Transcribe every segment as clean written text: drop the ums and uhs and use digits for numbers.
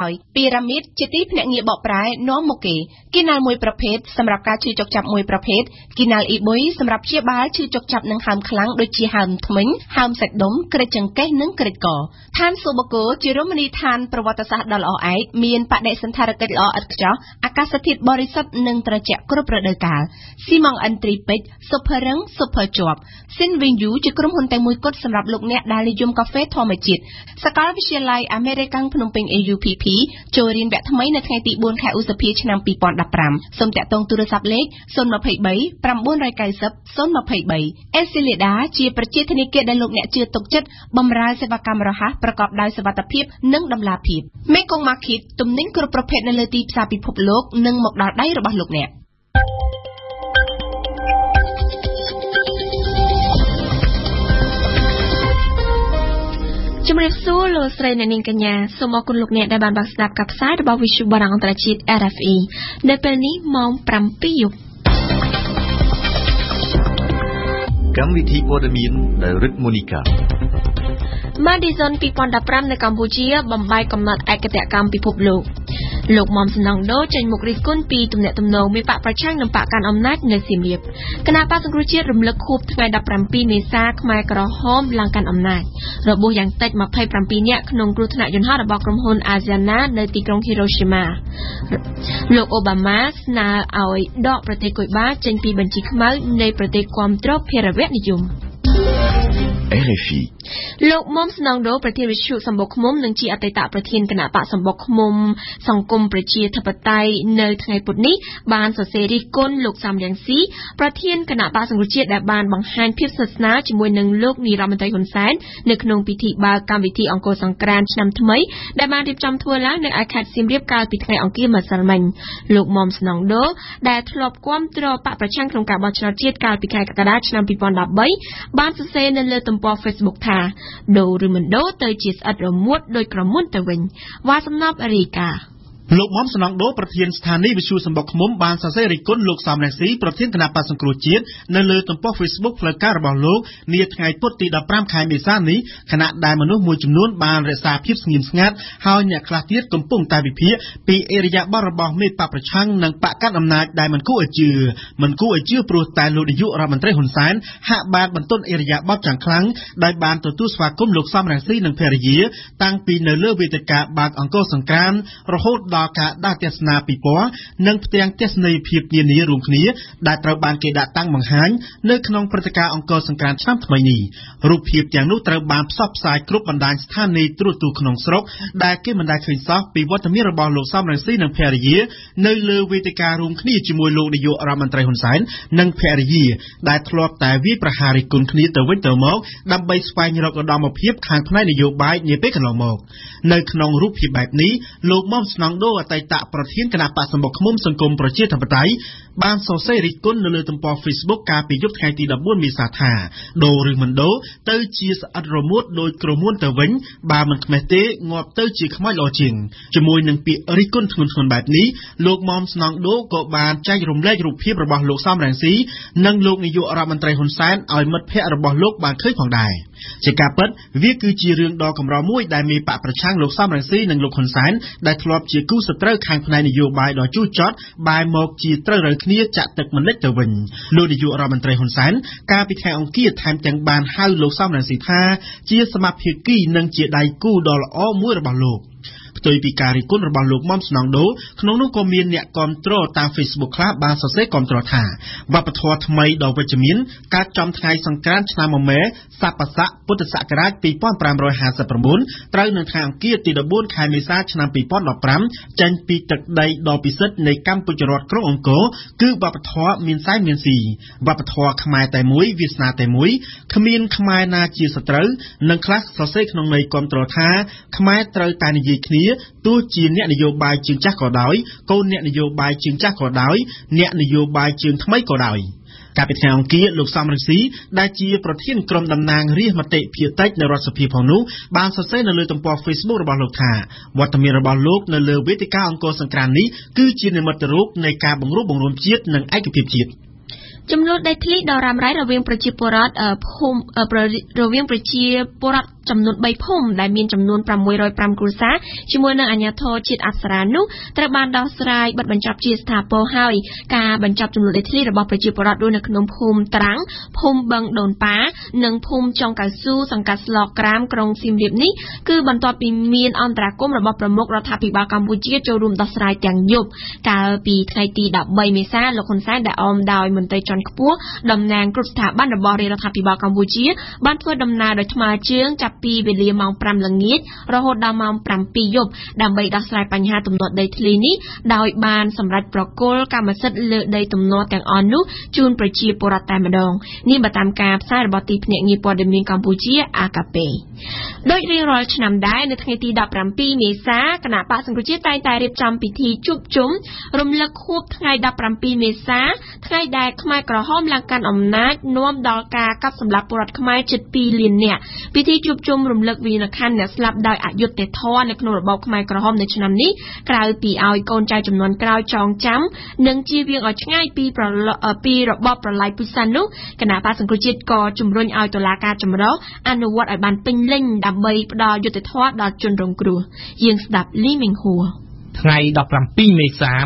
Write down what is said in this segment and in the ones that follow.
ហើយពីរ៉ាមីតជាទីភ្នាក់ងារបកប្រែនាំមកគេគីណាល់មួយប្រភេទសម្រាប់ការឈឺចុកចាប់មួយប្រភេទគីណាល់អ៊ីបុយសម្រាប់ព្យាបាលឈឺចុកចាប់និងហើមខ្លាំងដូចជាហើមធ្មេញហើមសាច់ដុំក្រិចចង្កេះនិងក្រិចកឋានសូបកូជារមណីយដ្ឋានប្រវត្តិសាស្ត្រដ៏ល្អឯកមានបដិសណ្ឋារកិច្ចល្អឥតខ្ចោះអាកាសធាតុបរិសុទ្ធនិងត្រជាក់គ្រប់រដូវកាលស៊ីម៉ង់អិនទ្រីពេជ្រស៊ុបភរឹងស៊ុបភជាប់ស៊ីនវីងយូជាក្រុមហ៊ុនតែមួយគត់សម្រាប់លោកអ្នកដែលនិយមកាហ្វេធម្មជាតិសាកលវិទ្យាល័យអាមេរិកភ្នំពេញ AUPP ចូលរៀនវគ្គថ្មីនៅថ្ងៃទី4ខែឧសភាឆ្នាំ2015សូមតាក់ទងទូរស័ព្ទលេខ023 990 023 អេស៊ីលីដាជាប្រជាធនាគារដែលលោកអ្នកជឿទុកចិត្តបម្រើសេវាកម្មរហ័សប្រកបដោយសុវត្ថិភាពនិងតម្លាភាពមេកុងម៉ាឃីតទំនិញគ្រប់ប្រភេទនៅលើទីផ្សារពិភពលោកនិងមកដល់ដៃរបស់លោកអ្នកជំរាបសួរលោកស្រីអ្នកនាងកញ្ញាសូមអរគុណលោកអ្នកដែលបានបានស្ដាប់ការផ្សាយរបស់វិទ្យុបារាំងអន្តរជាតិ RFE នៅពេលនេះម៉ោង 7 យប់កម្មវិធីព័ត៌មានដែលរឹតមូនីកា Madison 2015នៅកម្ពុជាបំបីកំណត់ឯកតេយ្យកម្មពិភពលោកលោកមុំសំណងដូចេញមុខរិះគន់ពីទំនាក់ទំនងមានបកប្រឆាំងនិងបកកាន់អំណាចនៅសៀមរាបគណៈបកសង្គ្រោះជាតិរំលឹកខួបថ្ងៃ17មេសាខ្មែរក្រហមឡើងកាន់អំណាចរបួសយ៉ាងតិច27នាក់ក្នុងគ្រោះថ្នាក់យន្តហោះរបស់ក្រុមហ៊ុន Asiana នៅទីក្រុង Hiroshima លោកអូបាម៉ាស្នើឲ្យដកប្រទេសគុយបាចេញពីបញ្ជីខ្មៅនៃប្រទេសគាំទ្រភារវនិយម RFI លោកមុំស្នងដូប្រធានវិទ្យុសម្បុកឃុំនិងជាអតីតប្រធានគណៈបកសម្បុកឃុំសង្គមប្រជាធិបតេយ្យនៅថ្ងៃពុធនេះបានសរសេររិះគន់លោកសំរងស៊ីប្រធានគណៈបកសង្គ្រោះជាតិដែលបានបង្ហាញភាពស្និទ្ធស្នាលជាមួយនឹងលោកនាយរដ្ឋមន្ត្រីហ៊ុនសែននៅក្នុងពិធីបើកកម្មវិធីអង្គរសង្ក្រាន្តឆ្នាំថ្មីដែលបានរៀបចំធ្វើឡើងនៅឯខេត្តសៀមរាបកាលពីថ្ងៃអង្គារម្សិលមិញលោកមុំស្នងដូដែលធ្លាប់គាំទ្របកប្រឆាំងក្នុងការបោះឆ្នោតជាតិកាលពីខែកក្កដាឆ្នាំ2013បានសរសេរនៅលើទំព័រ Facebook ថាដូរឬមិនដូរទៅជាស្អិតរមួតដោយក្រមុនទៅវិញវ៉ាសំណប់រីកាលោកមុំសំណងដូប្រធានស្ថានីយ៍វិទ្យុសម្បុកឃុំបានសរសេររិះគន់លោកសំរងស៊ីប្រធានគណៈបក្សសង្គ្រោះជាតិនៅលើទំព័រ Facebook ផ្លូវការរបស់លោកនាថ្ងៃពុធទី15ខែមេសានេះខណៈដែលមនុស្សមួយចំនួនបានរក្សាភាពស្ងៀមស្ងាត់ហើយអ្នកខ្លះទៀតកំពុងតែវិភាគពីអេរយាប័តរបស់មេបកប្រឆាំងនិងបកកាន់អំណាចដែលមិនគួរឲ្យជឿព្រោះតែលោកនាយករដ្ឋមន្ត្រីហ៊ុនសែនហាក់បានបន្ទន់អេរយាប័តយ៉ាងខ្លាំងដោយបានទទួលស្វាគមន៍លោកសំរងស៊ីនិងភរិយាតាំងពីនៅលើវេទិកាបើកអង្គរសង្ក្រាន្តរហូតដល់ការដើរទស្សនាពិព័រណ៍និងផ្ទាំងទស្សនីយភាពនានារួមគ្នាដែលត្រូវបានគេដាក់តាំងបង្ហាញនៅក្នុងព្រឹត្តិការណ៍អង្គរសង្ក្រាន្តឆ្នាំថ្មីនេះរូបភាពទាំងនោះត្រូវបានផ្សព្វផ្សាយគ្រប់បណ្ដាញស្ថានីយ៍ទូរទស្សន៍ក្នុងស្រុកដែលគេមិនដែលឃើញសោះពីវត្តមានរបស់លោកសំរងស៊ីនិងភរិយានៅលើវេទិការួមគ្នាជាមួយលោកនាយករដ្ឋមន្ត្រីហ៊ុនសែននិងភរិយាដែលធ្លាប់តែវាយប្រហាររិះគន់គ្នាទៅវិញទៅមកដើម្បីស្វែងរកឧត្តមភាពខាងផ្នែកនយោបាយនាពេលកន្លងមកនៅក្នុងរូបភាពបែបនេះលោកមុំស្នងដូអតីតប្រធានគណៈបក្សសម្បុកឃុំសង្គមប្រជាធិបតេយ្យបានសរសេររិះគន់នៅលើទំព័រ Facebook កាលពីយប់ថ្ងៃទី14មេសាថាដូរឬមិនដូរទៅជាស្អិតរមួតដោយក្រមួនទៅវិញបើមិនខ្មេះទេងាប់ទៅជាខ្មោចល្អជាងជាមួយនឹងពាក្យរិះគន់ធ្ងន់ធ្ងរបែបនេះលោកមុំស្នងដូក៏បានចែករំលែករូបភាពរបស់លោកសំរងស៊ីនិងលោកនាយករដ្ឋមន្ត្រីហ៊ុនសែនឲ្យមិត្តភ័ក្តិរបស់លោកបានឃើញផងដែរជាការពិតវាគឺជារឿងដ៏កម្រមួយដែលមានបកប្រឆាំងលោកសំរងស៊ីនិងលោកហ៊ុនសែនដែលធ្លាប់ជាគូសត្រូវខាងផ្នែកនយោបាយដ៏ជូរចត់បែរមកជាត្រូវរើគ្នាចាក់ទឹកមិនលិចទៅវិញលោកនាយករដ្ឋមន្ត្រីហ៊ុនសែនកាលពីថ្ងៃអង្គារថែមទាំងបានហៅលោកសំរងស៊ីថាជាសមាភាគីនិងជាដៃគូដ៏ល្អមួយរបស់លោកផ្ទុយពីការរិះគន់របស់លោកមុំស្នងដូក្នុងនោះក៏មានអ្នកគាំទ្រតាម Facebook ខ្លះបានសរសេរគាំទ្រថាវប្បធម៌ថ្មីដ៏វិជ្ជមានកើតចំថ្ងៃសង្ក្រាន្តឆ្នាំមមែស័កបស័កពុទ្ធសករាជ2559ត្រូវនៅថ្ងៃអង្គារទី14ខែមេសាឆ្នាំ2015ចេញពីទឹកដីដ៏ពិសិដ្ឋនៃកម្ពុជារដ្ឋក្រុងអង្គរគឺវប្បធម៌មានសែនមានស៊ីវប្បធម៌ខ្មែរតែមួយវាសនាតែមួយគ្មានខ្មែរណាជាសត្រូវនិងខ្លះសរសេរក្នុងន័យគាំទ្រថាខ្មែរត្រូវតែនិយាយគ្នាទោះជាអ្នកនយោបាយជើងចាស់ក៏ដោយកូនអ្នកនយោបាយជើងចាស់ក៏ដោយអ្នកនយោបាយជើងថ្មីក៏ដោយកាលពីថ្ងៃអង្គារលោកសំរងស៊ីដែលជាប្រធានក្រុមតំណាងរាស្ត្រមតិភាគតិចនៅរដ្ឋសភាផងនោះបានសរសេរនៅលើទំព័រ Facebook របស់លោកថាវត្តមានរបស់លោកនៅលើវេទិកាអង្គរសង្ក្រាន្តនេះគឺជានិមិត្តរូបនៃការបង្រួបបង្រួមជាតិនិងឯកភាពជាតិចំនួនដីធ្លីដ៏រ៉ាំរ៉ៃរវាងប្រជាពលរដ្ឋចំនួន3ភូមិដែលមានចំនួន605គ្រួសារជាមួយនឹងអាជ្ញាធរជាតិអប្សរានោះត្រូវបានដោះស្រាយបិទបញ្ចប់ជាស្ថាពរហើយការបញ្ចប់ចំនួនដីធ្លីរបស់ប្រជាពលរដ្ឋនៅក្នុងភូមិត្រាំងភូមិបឹងដូនប៉ានិងភូមិចុងកៅស៊ូសង្កាត់ស្លកក្រាមក្រុងសៀមរាបនេះគឺបន្ទាប់ពីមានអន្តរាគមន៍របស់ប្រមុខរដ្ឋាភិបាលកម្ពុជាចូលរួមដោះស្រាយទាំងយប់កាលពីថ្ងៃទី13មេសាលោកហ៊ុនសែនដែលអមដោយមន្ត្រីជាន់ខ្ពស់តំណាងគ្រប់ស្ថាប័នរបស់រដ្ឋាភិបាលកម្ពុជាបានធ្វើដំណើរដោយថ្មើរជើងចាប់ពីវេលាម៉ោង5ល្ងាចរហូតដល់ម៉ោង7យប់ដើម្បីដោះស្រាយបញ្ហាទំនាស់ដីធ្លីនេះដោយបានសម្រេចប្រគល់កម្មសិទ្ធិលើដីទំនាស់ទាំងអស់នោះជូនប្រជាពលរដ្ឋតែម្ដងនេះបើតាមការផ្សាយរបស់ទីភ្នាក់ងារព័ត៌មានកម្ពុជាអាកាពេដោយរៀងរាល់ឆ្នាំដែរនៅថ្ងៃទី17មេសាគណៈបក្សសង្គ្រោះជាតិតែងតែរៀបចំពិធីជួបជុំរំលឹកខួបថ្ងៃ17មេសាថ្ងៃដែលខ្មែរក្រហមឡើងកាន់អំណាចនាំដល់ការកាប់សម្លាប់ពលរដ្ឋខ្មែរជិត2លាននាក់ពិធីជួបជុំរំលឹកវីរខណ្ឌអ្នកស្លាប់ដោយអយុត្តិធម៌នៅក្នុងរបបខ្មែរក្រហមនៅឆ្នាំនេះក្រៅពីឲ្យកូនចៅចំនួនក្រោយចងចាំនិងជៀសវាងឲ្យឆ្ងាយពីរបបប្រល័យពូជសាសន៍នោះគណៈបក្សសង្គ្រោះជាតិក៏ជំរុញឲ្យតុលាការចម្រុះអនុវត្តឲ្យបានពេញលេញដើម្បីផ្ដល់យុត្តិធម៌ដល់ជនរងគ្រោះយើងស្ដាប់លីមីងហួរថ្ងៃ17មេសា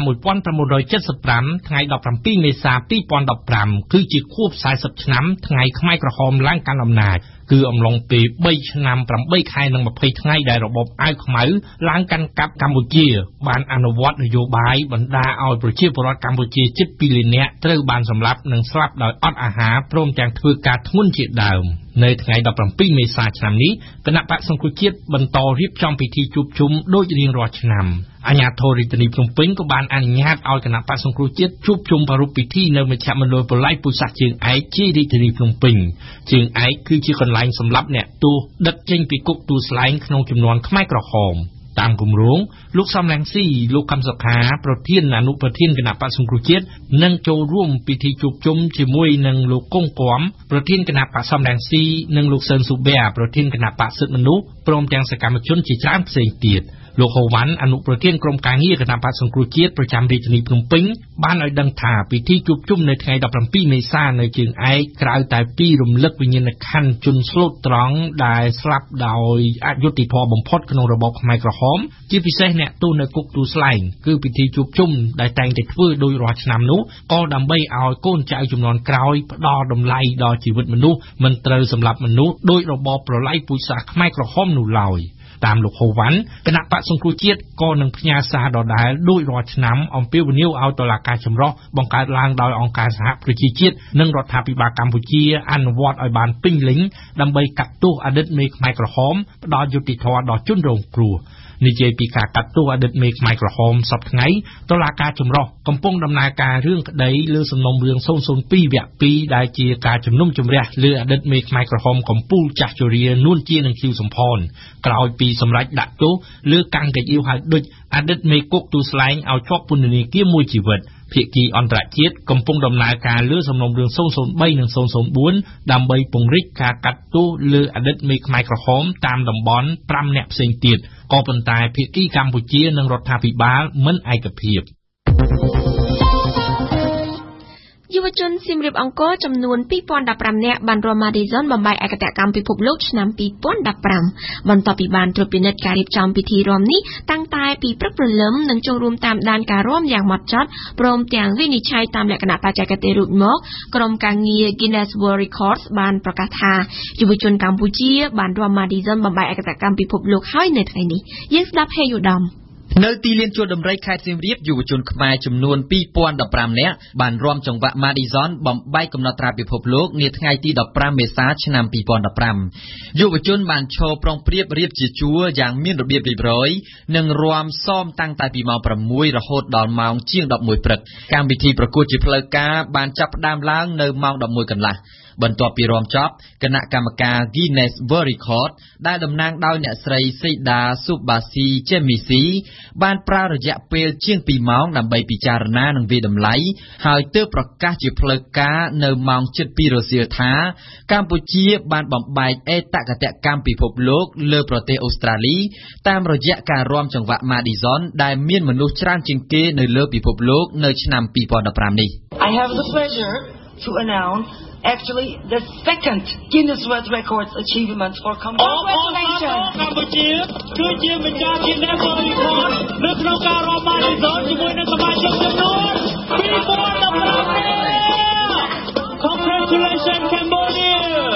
1975ថ្ងៃ17មេសា2015គឺជាខួប40ឆ្នាំថ្ងៃខ្មែរក្រហមឡើងកាន់អំណាចគឺអំឡុងពេល3ឆ្នាំ8ខែនិង20ថ្ងៃដែលរបបអាវខ្មៅឡើងកាន់កាប់កម្ពុជាបានអនុវត្តនយោបាយបណ្ដាឲ្យប្រជាពលរដ្ឋកម្ពុជាជិត2លាននាក់ត្រូវបានសម្លាប់និងស្លាប់ដោយអត់អាហារព្រមទាំងធ្វើការធ្ងន់ជាដើមនៅថ្ងៃ17មេសាឆ្នាំនេះគណៈបក្សសង្គ្រោះជាតិបន្តរៀបចំពិធីជួបជុំដូចរៀងរាល់ឆ្នាំអាជ្ញាធររាជធានីភ្នំពេញក៏បានអនុញ្ញាតឲ្យគណៈបក្សសង្គ្រោះជាតិជួបជុំប្រារព្ធពិធីនៅមជ្ឈមណ្ឌលប្រល័យពូជសាសន៍ជើងឯកជារាជធានីភ្នំពេញជើងឯកគឺជាកន្លែងសម្រាប់អ្នកទោសដិតចេញពីគុកទួលស្លែងក្នុងចំនួនខ្មែរក្រហមតាមគម្រោងលោកសំរងស៊ីលោកកឹមសុខាប្រធានអនុប្រធានគណៈបក្សសង្គ្រោះជាតិនឹងចូលរួមពិធីជួបជុំជាមួយនឹងលោកកុងគំប្រធានគណៈបក្សសំរងស៊ីនិងលោកសឿនស៊ូប៊ែប្រធានគណៈបក្សសិទ្ធិមនុស្សព្រមទាំងសកម្មជនជាច្រើនផ្សេងទៀតលោកហូវ៉ាន់អនុប្រធានក្រុមការងារគណៈបក្សសង្គ្រោះជាតិប្រចាំរាជធានីភ្នំពេញបានឲ្យដឹងថាពិធីជួបជុំនៅថ្ងៃ17មេសានៅជើងឯកក្រៅតែពីរំលឹកវិញ្ញាណក្ខន្ធជនស្លូតត្រង់ដែលស្លាប់ដោយអយុត្តិធម៌បំផុតក្នុងរបបខ្មែរក្រហមជាពិសេសអ្នកទោសនៅគុកទួលស្លែងគឺពិធីជួបជុំដែលតែងតែធ្វើដោយរាល់ឆ្នាំនោះក៏ដើម្បីឲ្យកូនចៅជំនាន់ក្រោយផ្ដល់តម្លៃដល់ជីវិតមនុស្សមិនត្រូវសម្លាប់មនុស្សដោយរបបប្រល័យពូជសាសន៍ខ្មែរក្រហមនោះឡើយតាមលោកហូវ៉ាន់គណៈបក្សសង្គ្រោះជាតិក៏នឹងផ្ញើសារដដែលដោយរាល់ឆ្នាំអំពាវនាវឲ្យតុលាការចម្រុះបង្កើតឡើងដោយអង្គការសហប្រជាជាតិនិងរដ្ឋាភិបាលកម្ពុជាអនុវត្តឲ្យបានពេញលេញដើម្បីកាត់ទោសអតីតមេខ្មែរក្រហមផ្ដល់យុត្តិធម៌ដល់ជនរងគ្រោះនិយាយពីការកាត់ទោសអតីតមេខ្មែរក្រហមសប្តាហ៍ថ្ងៃតុលាការចម្រុះកំពុងដំណើរការរឿងក្តីលើសំណុំរឿង002វគ្គ2ដែលជាការជំនុំជម្រះលើអតីតមេខ្មែរក្រហមកំពូលចាស់ជរានួនជានិងឃីវសំផនក្រោយពីសម្រេចដាក់ទោសលើកាំងកាយៀវហៅដូចអតីតមេគុកទូស្លែងឲ្យជាប់ពន្ធនាគារមួយជីវិតភាគីអន្តរជាតិកំពុងដំណើរការលើសំណុំរឿង003និង004ដើម្បីពង្រីកការកាត់ទោសលើអតីតមេខ្មែរក្រហមតាមតំបន់5អ្នកផ្សេងទៀតក៏ប៉ុន្តែភាគីកម្ពុជានិងរដ្ឋាភិបាលមិនឯកភាពយុវជនសៀមរាបអង្គរចំនួន2015នាក់បានរួម Madison បំបីឯកតកម្មពិភពលោកឆ្នាំ2015បន្ទាប់ពីបានត្រួតពិនិត្យការរៀបចំពិធីរួមនេះតាំងតែពីព្រឹកព្រលឹមនិងចូលរួមតាមដានការរួមយ៉ាងហ្មត់ចត់ព្រមទាំងវិនិច្ឆ័យតាមលក្ខណៈបច្ចេកទេសរួចមកក្រុមការងារ Guinness World Records បានប្រកាសថាយុវជនកម្ពុជាបានរួម Madison បំបីឯកតកម្មពិភពលោកហើយនៅថ្ងៃនេះយើងស្ដាប់ហេយូដាមនៅទីលានជួរដំរីខេត្តសៀមរាបយុវជនខ្មែរចំនួន2015នាក់បានរាំចង្វាក់ Madison បំបែកកំណត់ត្រាពិភពលោកនាថ្ងៃទី15មេសាឆ្នាំ2015យុវជនបានឈរប្រុងប្រៀបរៀបជាជួរយ៉ាងមានរបៀបរៀបរយនិងរាំសមតាំងតែពីម៉ោង6រហូតដល់ម៉ោងជាង11ព្រឹកកម្មវិធីប្រកួតជាផ្លូវការបានចាប់ផ្ដើមឡើងនៅម៉ោង11កន្លះបន្ទាប់ពីរាំចប់គណៈកម្មការ Guinness World Records ដែលតំណាងដោយអ្នកស្រីសេដាស៊ូបាស៊ីចេមីស៊ីបានប្រើរយៈពេលជាង2ម៉ោងដើម្បីពិចារណានិងវិតម្លៃហើយទើបប្រកាសជាផ្លូវការនៅម៉ោង7:00 រសៀលថាកម្ពុជាបានបំបែកអេតកតកម្មពិភពលោកលើប្រទេសអូស្ត្រាលីតាមរយៈការរាំចង្វាក់ Madison ដែលមានមនុស្សច្រើនជាងគេនៅលើពិភពលោកនៅឆ្នាំ2015នេះ I have the pleasure to announce actually the second Guinness World Records achievement for congratulations កម្ពុជាគឺជាម្ចាស់ Guinness World Record នៅក្នុងការរាប់បានរីសតជាមួយនឹងសមាជិកចំនួន Congratulations Cambodia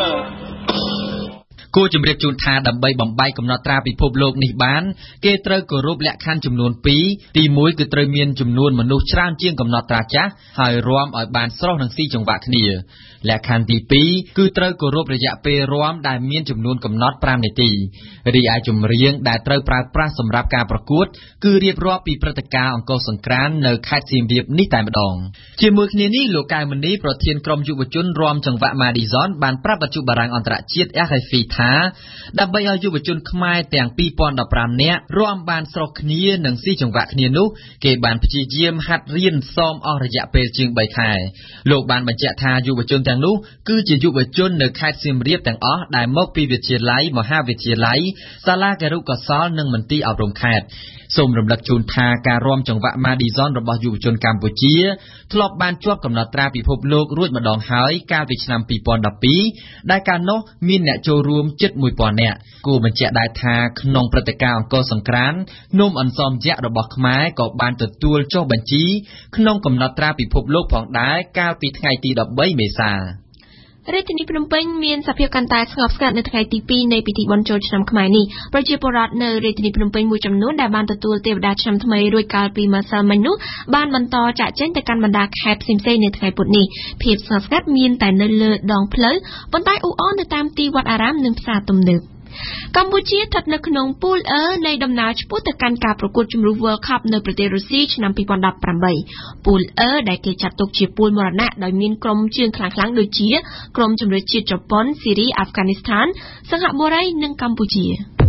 គួរជម្រាបជូនថាដើម្បីបំបីកំណត់ត្រាពិភពលោកនេះបានគេត្រូវគោរពលក្ខខណ្ឌចំនួន2ទី1គឺត្រូវមានចំនួនមនុស្សច្រើនជាងកំណត់ត្រាចាស់ហើយរាំឲ្យបានស្រស់និងស៊ីចង្វាក់គ្នាលក្ខខណ្ឌទី2គឺត្រូវគោរពរយៈពេលរាំដែលមានចំនួនកំណត់5នាទីរីឯចម្រៀងដែលត្រូវប្រើប្រាស់សម្រាប់ការប្រកួតគឺរៀបរាប់ពីព្រឹត្តិការណ៍អង្គរសង្ក្រាន្តនៅខេត្តសៀមរាបនេះតែម្ដងជាមួយគ្នានេះលោកកៅមនីប្រធានក្រុមយុវជនរាំចង្វាក់ Madison បានប្រាប់បច្ចុប្បន្នបារាំងអន្តរជាតិ RFI ថាដើម្បីឲ្យយុវជនខ្មែរទាំង 2015 នាក់រាំបានស្រស់គ្នានិងស៊ីចង្វាក់គ្នានោះគេបានព្យាយាមហាត់រៀនសមអស់រយៈពេលជាង3ខែលោកបានបញ្ជាក់ថាយុវជនទាំងនោះគឺជាយុវជននៅខេត្តសៀមរាបទាំងអស់ដែលមកពីវិទ្យាល័យមហាវិទ្យាល័យសាលាគរុកោសល្យនិងមន្ទីរអប់រំខេត្តសូមរំលឹកជូនថាការរាំចង្វាក់ Madison របស់យុវជនកម្ពុជាធ្លាប់បានជាប់កំណត់ត្រាពិភពលោករួចម្ដងហើយកាលពីឆ្នាំ 2012 ដែលកាលនោះមានអ្នកចូលរួមជិត 1000 នាក់គួរបញ្ជាក់ដែរថាក្នុងព្រឹត្តិការណ៍អង្គរសង្ក្រាន្តនំអន្សមយក្សរបស់ខ្មែរក៏បានទទួលចុះបញ្ជីក្នុងកំណត់ត្រាពិភពលោកផងដែរកាលពីថ្ងៃទី 13 មេសារាជធានីភ្នំពេញមានសភាពកាន់តែស្ងប់ស្ងាត់នៅថ្ងៃទី 2 នៃពិធីបុណ្យចូលឆ្នាំខ្មែរនេះប្រជាពលរដ្ឋនៅរាជធានីភ្នំពេញមួយចំនួនដែលបានទទួលទេវតាឆ្នាំថ្មីរួចកាលពីម្សិលមិញនោះបានបន្តចាក់ចេញទៅកាន់បណ្ដាខេត្តផ្សេងៗនៅថ្ងៃពុធនេះភាពស្ងប់ស្ងាត់មានតែនៅលើដងផ្លូវប៉ុន្តែអ៊ូអរនៅតាមទីវត្តអារាមនិងផ្សារទំនើបកម្ពុជាស្ថិតនៅក្នុងពូល E នៃដំណើរឆ្ពោះទៅកាន់ការប្រកួតជម្រុះ World Cup នៅប្រទេសរុស្ស៊ីឆ្នាំ 2018 ពូល E ដែលគេចាត់ទុកជាពូលមរណៈដោយមានក្រុមជើងខ្លាំងៗដូចជាក្រុមជម្រើសជាតិជប៉ុន ស៊ីរី អាហ្វហ្គានីស្ថាន សិង្ហបុរីនិងកម្ពុជា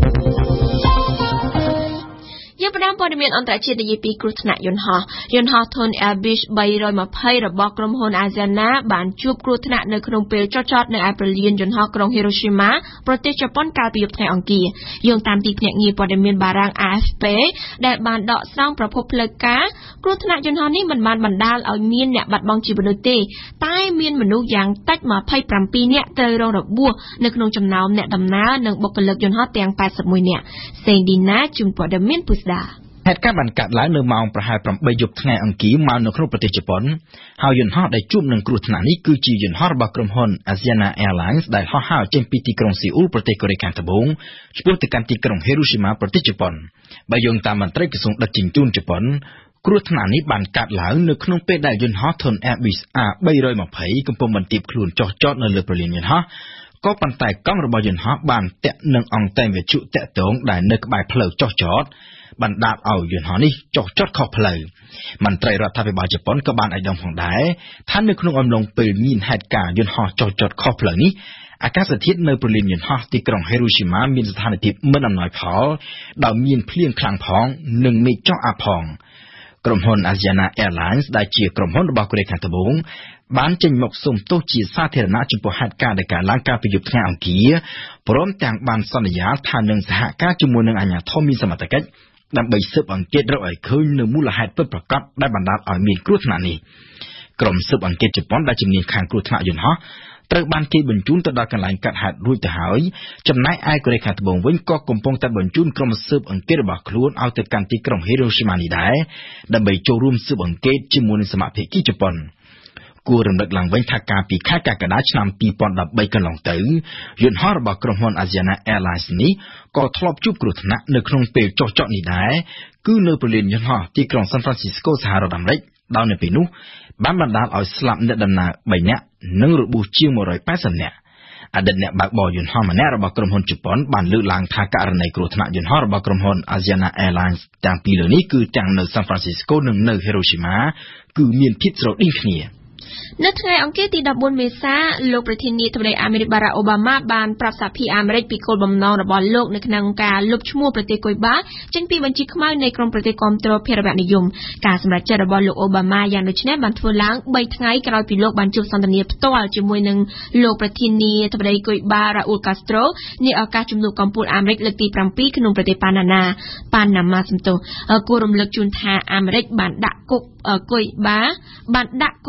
យើងផ្ដើមព័ត៌មានអន្តរជាតិនិយាយពីគ្រោះថ្នាក់យន្តហោះ Thun Airbus 320របស់ក្រុមហ៊ុន Asiana បានជួបគ្រោះថ្នាក់នៅក្នុងពេលចតនៅឯព្រលានយន្តហោះក្រុង Hiroshima ប្រទេសជប៉ុនកាលពីយប់ថ្ងៃអង្គារយោងតាមទីភ្នាក់ងារព័ត៌មានបារាំង AFP ដែលបានដកស្រង់ប្រភពផ្លូវការគ្រោះថ្នាក់យន្តហោះនេះមិនបានបណ្ដាលឲ្យមានអ្នកបាត់បង់ជីវិតនោះទេតែមានមនុស្សយ៉ាងតិច27នាក់ត្រូវរងរបួសនៅក្នុងចំណោមអ្នកដំណើរនិងបុគ្គលិកយន្តហោះទាំង81នាក់សេងឌីណាជូនព័ត៌មានពុស្ដាហេតុការណ៍បានកើតឡើងនៅម៉ោងប្រហែល 8 យប់ថ្ងៃអង្គារមកនៅក្នុងប្រទេសជប៉ុនហើយយន្តហោះដែលជួបនឹងគ្រោះថ្នាក់នេះគឺជាយន្តហោះរបស់ក្រុមហ៊ុន Asiana Airlines ដែលហោះហើរចេញពីទីក្រុងសេអ៊ូលប្រទេសកូរ៉េខាងត្បូងឆ្ពោះទៅកាន់ទីក្រុង Hiroshima ប្រទេសជប៉ុនបើយោងតាមមន្ត្រីក្រសួងដឹកជញ្ជូនជប៉ុនគ្រោះថ្នាក់នេះបានកើតឡើងនៅក្នុងពេលដែលយន្តហោះ Thun Airbus A320 កំពុងបន្ទាបខ្លួនចុះចតនៅលើព្រលានយន្តហោះក៏ប៉ុន្តែកង់របស់យន្តហោះបានតាក់នឹងអង្តែងវិទ្យុតាក់ទងដែលនៅក្បែរផ្លូវចុះចតបណ្ដាលឲ្យយន្តហោះនេះចុះចតខុសផ្លូវមន្ត្រីរដ្ឋាភិបាលជប៉ុនក៏បានឲ្យដឹងផងដែរថានៅក្នុងអំឡុងពេលមានហេតុការណ៍យន្តហោះចុះចតខុសផ្លូវនេះអាកាសធាតុនៅព្រលានយន្តហោះទីក្រុង Hiroshima មានស្ថានភាពមិនអំណោយផលដោយមានភ្លៀងខ្លាំងផងនិងមេឃចុះអាប់ផងក្រុមហ៊ុន Asiana Airlines ដែលជាក្រុមហ៊ុនរបស់កូរ៉េខាងត្បូងបានចេញមកសុំទោសជាសាធារណៈចំពោះហេតុការណ៍ដែលកើតឡើងកាលពីយប់ថ្ងៃអង្គារព្រមទាំងបានសន្យាថានឹងសហការជាមួយនឹងអាជ្ញាធរមានសមត្ថកិច្ចដើម្បីស៊ើបអង្កេតរកឲ្យឃើញនៅមូលហេតុពិតប្រាកដដែលបណ្ដាលឲ្យមានគ្រោះថ្នាក់នេះក្រុមស៊ើបអង្កេតជប៉ុនដែលជំនាញខាងគ្រោះថ្នាក់យន្តហោះត្រូវបានគេបញ្ជូនទៅដល់កន្លែងកើតហេតុរួចទៅហើយចំណែកឯកូរ៉េខាងត្បូងវិញក៏កំពុងតែបញ្ជូនក្រុមស៊ើបអង្កេតរបស់ខ្លួនឲ្យទៅកាន់ទីក្រុង Hiroshima នេះដែរដើម្បីចូលរួមស៊ើបអង្កេតជាមួយនឹងសមាភិកីជប៉ុនគួររំលឹកឡើងវិញថាកាលពីខែកក្កដាឆ្នាំ 2013 កន្លងទៅយន្តហោះរបស់ក្រុមហ៊ុន Asiana Airlines នេះក៏ធ្លាប់ជួបគ្រោះថ្នាក់នៅក្នុងពេលចុះចតនេះដែរគឺនៅព្រលានយន្តហោះទីក្រុង San Francisco សហរដ្ឋអាមេរិកដោយនៅពេលនោះបានបណ្ដាលឲ្យស្លាប់អ្នកដំណើរ3នាក់និងរបួសជាង180នាក់អតីតអ្នកបើកបរយន្តហោះម្នាក់របស់ក្រុមហ៊ុនជប៉ុនបានលើកឡើងថាករណីគ្រោះថ្នាក់យន្តហោះរបស់ក្រុមហ៊ុន Asiana Airlines ទាំងពីរលើនេះគឺទាំងនៅ San Francisco និងនៅ Hiroshima គឺមានភាពស្រដៀងគ្នានៅថ្ងៃអង្គារទី 14 មេសាលោកប្រធានាធិបតីអាមេរិកបារ៉ាក់អូបាម៉ាបានប្រាប់សហភាពអាមេរិកពីគោលបំណងរបស់លោកនៅក្នុងការលុបឈ្មោះប្រទេសគុយបាចេញពីបញ្ជីខ្មៅនៃក្រុមប្រទេសគាំទ្រភេរវនិយមការសម្រេចចិត្តរបស់លោកអូបាម៉ាយ៉ាងដូចនេះបានធ្វើឡើង3ថ្ងៃក្រោយពីលោកបានជួបសន្ទនាផ្ទាល់ជាមួយនឹងលោកប្រធានាធិបតីគុយបារ៉ាអ៊ូលកាស្ត្រូនាឱកាសជំនួបកម្ពុជាអាមេរិកលើកទី7ក្នុងប្រទេសប៉ាណាម៉ាសំទោសគួររំលឹកជូនថាអាមេរិកបានដាក់គុយបា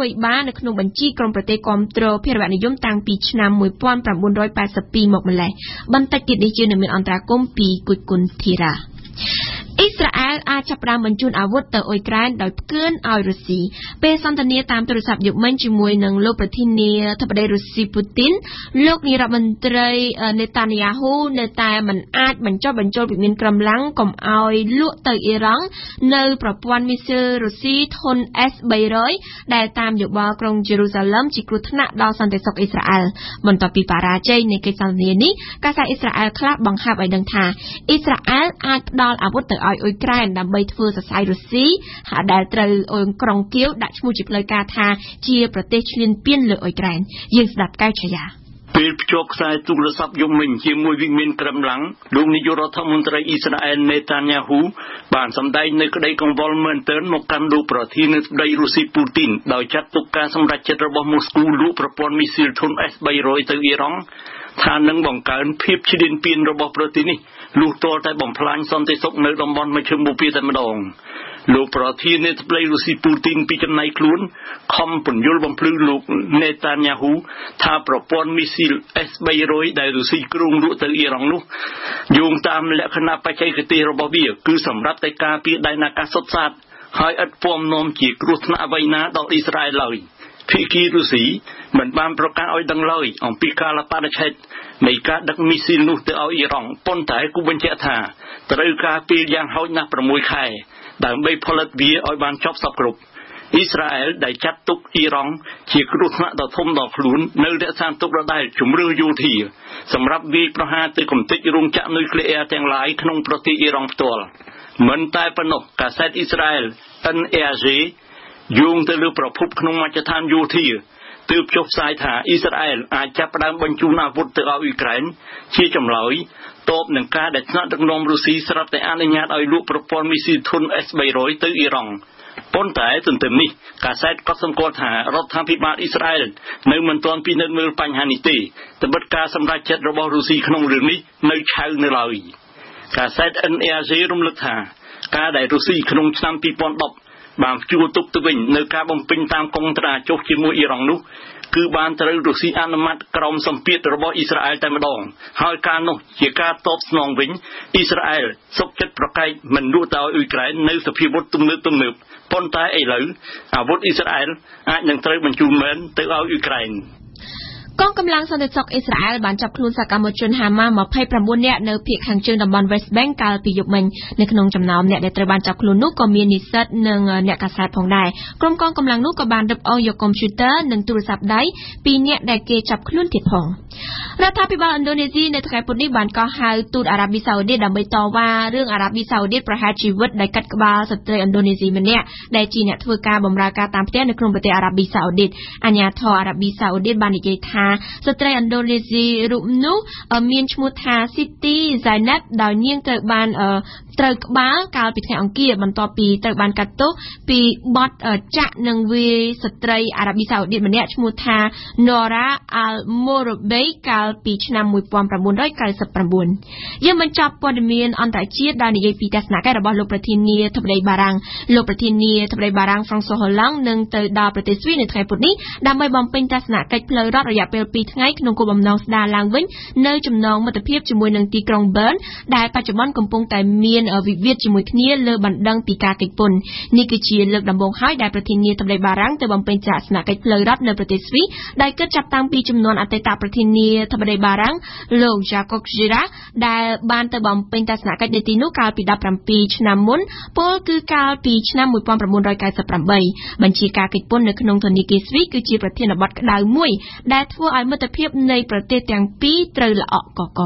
នៅក្នុងបញ្ជីក្រមប្រទេសគាំទ្រភារវនិយមតាំងពីឆ្នាំ1982មកម្លេះបន្តិចទៀតនេះជានឹងមានអន្តរាគមន៍ពីគុជគុនធីរ៉ាអ៊ីស្រាអែលអាចចាប់ផ្ដើមបញ្ជូនអាវុធទៅអ៊ុយក្រែនដោយផ្កើនឲ្យរុស្ស៊ីពេលសន្ទនាតាមទូរស័ព្ទយប់មិញជាមួយនឹងលោកប្រធានាធិបតីរុស្ស៊ីពូទីនលោកនាយរដ្ឋមន្ត្រីនេតានីយ៉ាហ៊ូនៅតែមិនអាចបញ្ចុះបញ្ចូលវិមានក្រំឡាំងកុំឲ្យលក់ទៅអ៊ីរ៉ង់នៅប្រព័ន្ធមីស៊ីលរុស្ស៊ីធុន S300 ដែលតាមយោបល់ក្រុងយេរូសាឡឹមជាគ្រោះថ្នាក់ដល់សន្តិសុខអ៊ីស្រាអែលបន្ទាប់ពីបរាជ័យនៃកិច្ចសន្ទនានេះកាសែតអ៊ីស្រាអែលខ្លះបង្ហាប់ឲ្យដឹងថាអ៊ីស្រាអែលអាចផ្ដល់អាវុធទៅឲ្យអ៊ុយក្រែនដើម្បីធ្វើសរសៃរុស្ស៊ីដែលត្រូវក្រុងគៀវដាក់ឈ្មោះជាផ្លូវការថាជាប្រទេសឈ្លានពានលើអ៊ុយក្រែនយើងស្ដាប់កៅឆាយាពេលភ្ជាប់ខ្សែទូរស័ព្ទយំមិញជាមួយវិមានក្រំឡាំងលោកនាយករដ្ឋមន្ត្រីអ៊ីស្រាអែលនេតានីយ៉ាហ៊ូបានសម្ដែងនៅក្តីកង្វល់មែនទែនមកកាន់លោកប្រធានាធិបតីរុស្ស៊ីពូទីនដោយចាត់ទុកការសម្រេចចិត្តរបស់ម៉ូស្គូលក់ប្រព័ន្ធមីស៊ីលធុន S300 ទៅអ៊ីរ៉ង់ថានឹងបង្កើនភាពឈ្លានពានរបស់ប្រទេសនេះលុះទាល់តែបំផ្លាញសន្តិសុខនៅតំបន់មជ្ឈិមបូព៌ាតែម្ដងលោកប្រធានាធិបតីរុស្ស៊ីពូទីនពីចំណៃខ្លួនខំពន្យល់បំភ្លឺលោកនេតានីយ៉ាហ៊ូថាប្រព័ន្ធមីស៊ីល S300 ដែលរុស្ស៊ីគ្រោងលក់ទៅអ៊ីរ៉ង់នោះយោងតាមលក្ខណៈបច្ចេកទេសរបស់វាគឺសម្រាប់តែការពារដែនអាកាសសុទ្ធសាធហើយឥតពំនាំជាគ្រោះថ្នាក់អ្វីណាដល់អ៊ីស្រាអែលឡើយភាគីរុស្ស៊ីមិនបានប្រកាសឲ្យដឹងឡើយអំពីកាលបរិច្ឆេទនៃការដឹកមីស៊ីលនោះទៅឲ្យអ៊ីរ៉ង់ប៉ុន្តែគូបញ្ជាក់ថាត្រូវការពេលយ៉ាងហោចណាស់6ខែដើម្បីផលិតវាឲ្យបានចប់សពគ្រប់អ៊ីស្រាអែលដែលចាត់ទុកអ៊ីរ៉ង់ជាគ្រោះថ្នាក់ដ៏ធំដល់ខ្លួននៅរក្សាទុកដដែលជំរឿយោធាសម្រាប់វាយប្រហារទៅគំនិតរោងចក្រនុយក្លេអ៊ែរទាំងឡាយក្នុងប្រទេសអ៊ីរ៉ង់ផ្ទាល់មិនតែប៉ុណ្ណោះកាសែតអ៊ីស្រាអែល NRG យោងទៅលើប្រភពក្នុងមជ្ឈដ្ឋានយោធាទើបចុះផ្សាយថាអ៊ីស្រាអែលអាចចាប់ផ្ដើមបញ្ជូនអាវុធទៅឲ្យអ៊ុយក្រែនជាចម្លើយតបនឹងការដែលថ្នាក់ដឹកនាំរុស្ស៊ីស្រាប់តែអនុញ្ញាតឲ្យលក់ប្រព័ន្ធមីស៊ីលធុន S300 ទៅអ៊ីរ៉ង់ប៉ុន្តែទន្ទឹមនេះកាសែតក៏សម្គាល់ថារដ្ឋាភិបាលអ៊ីស្រាអែលនៅមិនទាន់ពិនិត្យមើលបញ្ហានេះទេត្បិតការសម្រេចចិត្តរបស់រុស្ស៊ីក្នុងរឿងនេះនៅឆៅនៅឡើយកាសែត NRG រំលឹកថាការដែលរុស្ស៊ីក្នុងឆ្នាំ2010បានជួលទុកទៅវិញនៅការបំពេញតាមកុងត្រាចុះជាមួយអ៊ីរ៉ង់នោះគឺបានត្រូវរុស្ស៊ីអនុម័តក្រោមសម្ពាធរបស់អ៊ីស្រាអែលតែម្ដងហើយការនោះជាការតបស្នងវិញអ៊ីស្រាអែលសុខចិត្តប្រកែកមិនលក់ទៅឲ្យអ៊ុយក្រែននៅសភាវុធទំនើបប៉ុន្តែឥឡូវអាវុធអ៊ីស្រាអែលអាចនឹងត្រូវបញ្ជូនមែនទៅឲ្យអ៊ុយក្រែនកងកម្លាំងសន្តិសុខអ៊ីស្រាអែលបានចាប់ខ្លួនសកម្មជនហាម៉ាស់29នាក់នៅភាគខាងជើងតំបន់ West Bank កាលពីយប់មិញនៅក្នុងចំណោមអ្នកដែលត្រូវបានចាប់ខ្លួននោះក៏មាននិស្សិតនិងអ្នកកាសែតផងដែរក្រុមកងកម្លាំងនោះក៏បានរឹបអូសយកកុំព្យូទ័រនិងទូរស័ព្ទដៃពីអ្នកដែលគេចាប់ខ្លួនទៀតផងរដ្ឋាភិបាលឥណ្ឌូនេស៊ីនៅថ្ងៃពុធនេះបានកោះហៅទូតអារ៉ាប៊ីសាអូឌីតដើម្បីតវ៉ារឿងអារ៉ាប៊ីសាអូឌីតប្រហារជីវិតដោយកាត់ក្បាលស្ត្រីឥណ្ឌូនេស៊ីម្នាក់ដែលជាអ្នកធ្វើការបម្រើការតាមផ្ទះនៅក្នុងប្រទេសអារ៉ាប៊ីសាអូឌីតអាជ្ញាធរអារ៉ាប៊ីសាអូឌីតបាននិយាយថាស្ត្រីឥណ្ឌូនេស៊ីរូបនោះមានឈ្មោះថា Siti Zainab ដោយនាងត្រូវបានត្រូវក្បាលកាលពីថ្ងៃអង្គារបន្ទាប់ពីត្រូវបានកាត់ទោសពីបទចាក់និងវាយស្ត្រីអារ៉ាប៊ីសាអូឌីតម្នាក់ឈ្មោះថា Nora Al-Morabey កាលពីឆ្នាំ1999យើងបញ្ចប់ព័ត៌មានអន្តរជាតិដោយនិយាយពីទស្សនកិច្ចរបស់លោកប្រធានាធិបតីបារាំងលោកប្រធានាធិបតីបារាំង François Hollande នឹងទៅដល់ប្រទេសស្វីសនៅថ្ងៃពុធនេះដើម្បីបំពេញទស្សនកិច្ចផ្លូវរដ្ឋរយៈពេល2ថ្ងៃក្នុងគោលបំណងស្ដារឡើងវិញនៅចំណងមិត្តភាពជាមួយនឹងទីក្រុង Bern ដែលបច្ចុប្បន្នកំពុងតែមានវិវាទជាមួយគ្នាលើបណ្ដឹងពីការកិច្ចពន្ធនេះគឺជាលើកដំបូងហើយដែលប្រធានាធិបតីបារាំងទៅបំពេញទស្សនកិច្ចផ្លូវរដ្ឋនៅប្រទេសស្វីសដែលគិតចាប់តាំងពីចំនួនអតីតប្រធានាធិបតីបារាំងលោក Jacques Chirac ដែលបានទៅបំពេញទស្សនកិច្ចនៅទីនោះកាលពី17ឆ្នាំមុនពលគឺកាលពីឆ្នាំ1998បញ្ជាការកិច្ចពន្ធនៅក្នុងធនាគារស្វីសគឺជាប្រធានបទក្តៅមួយដែលធ្វើឲ្យមិត្តភាពនៃប្រទេសទាំងពីរត្រូវល្អក់កក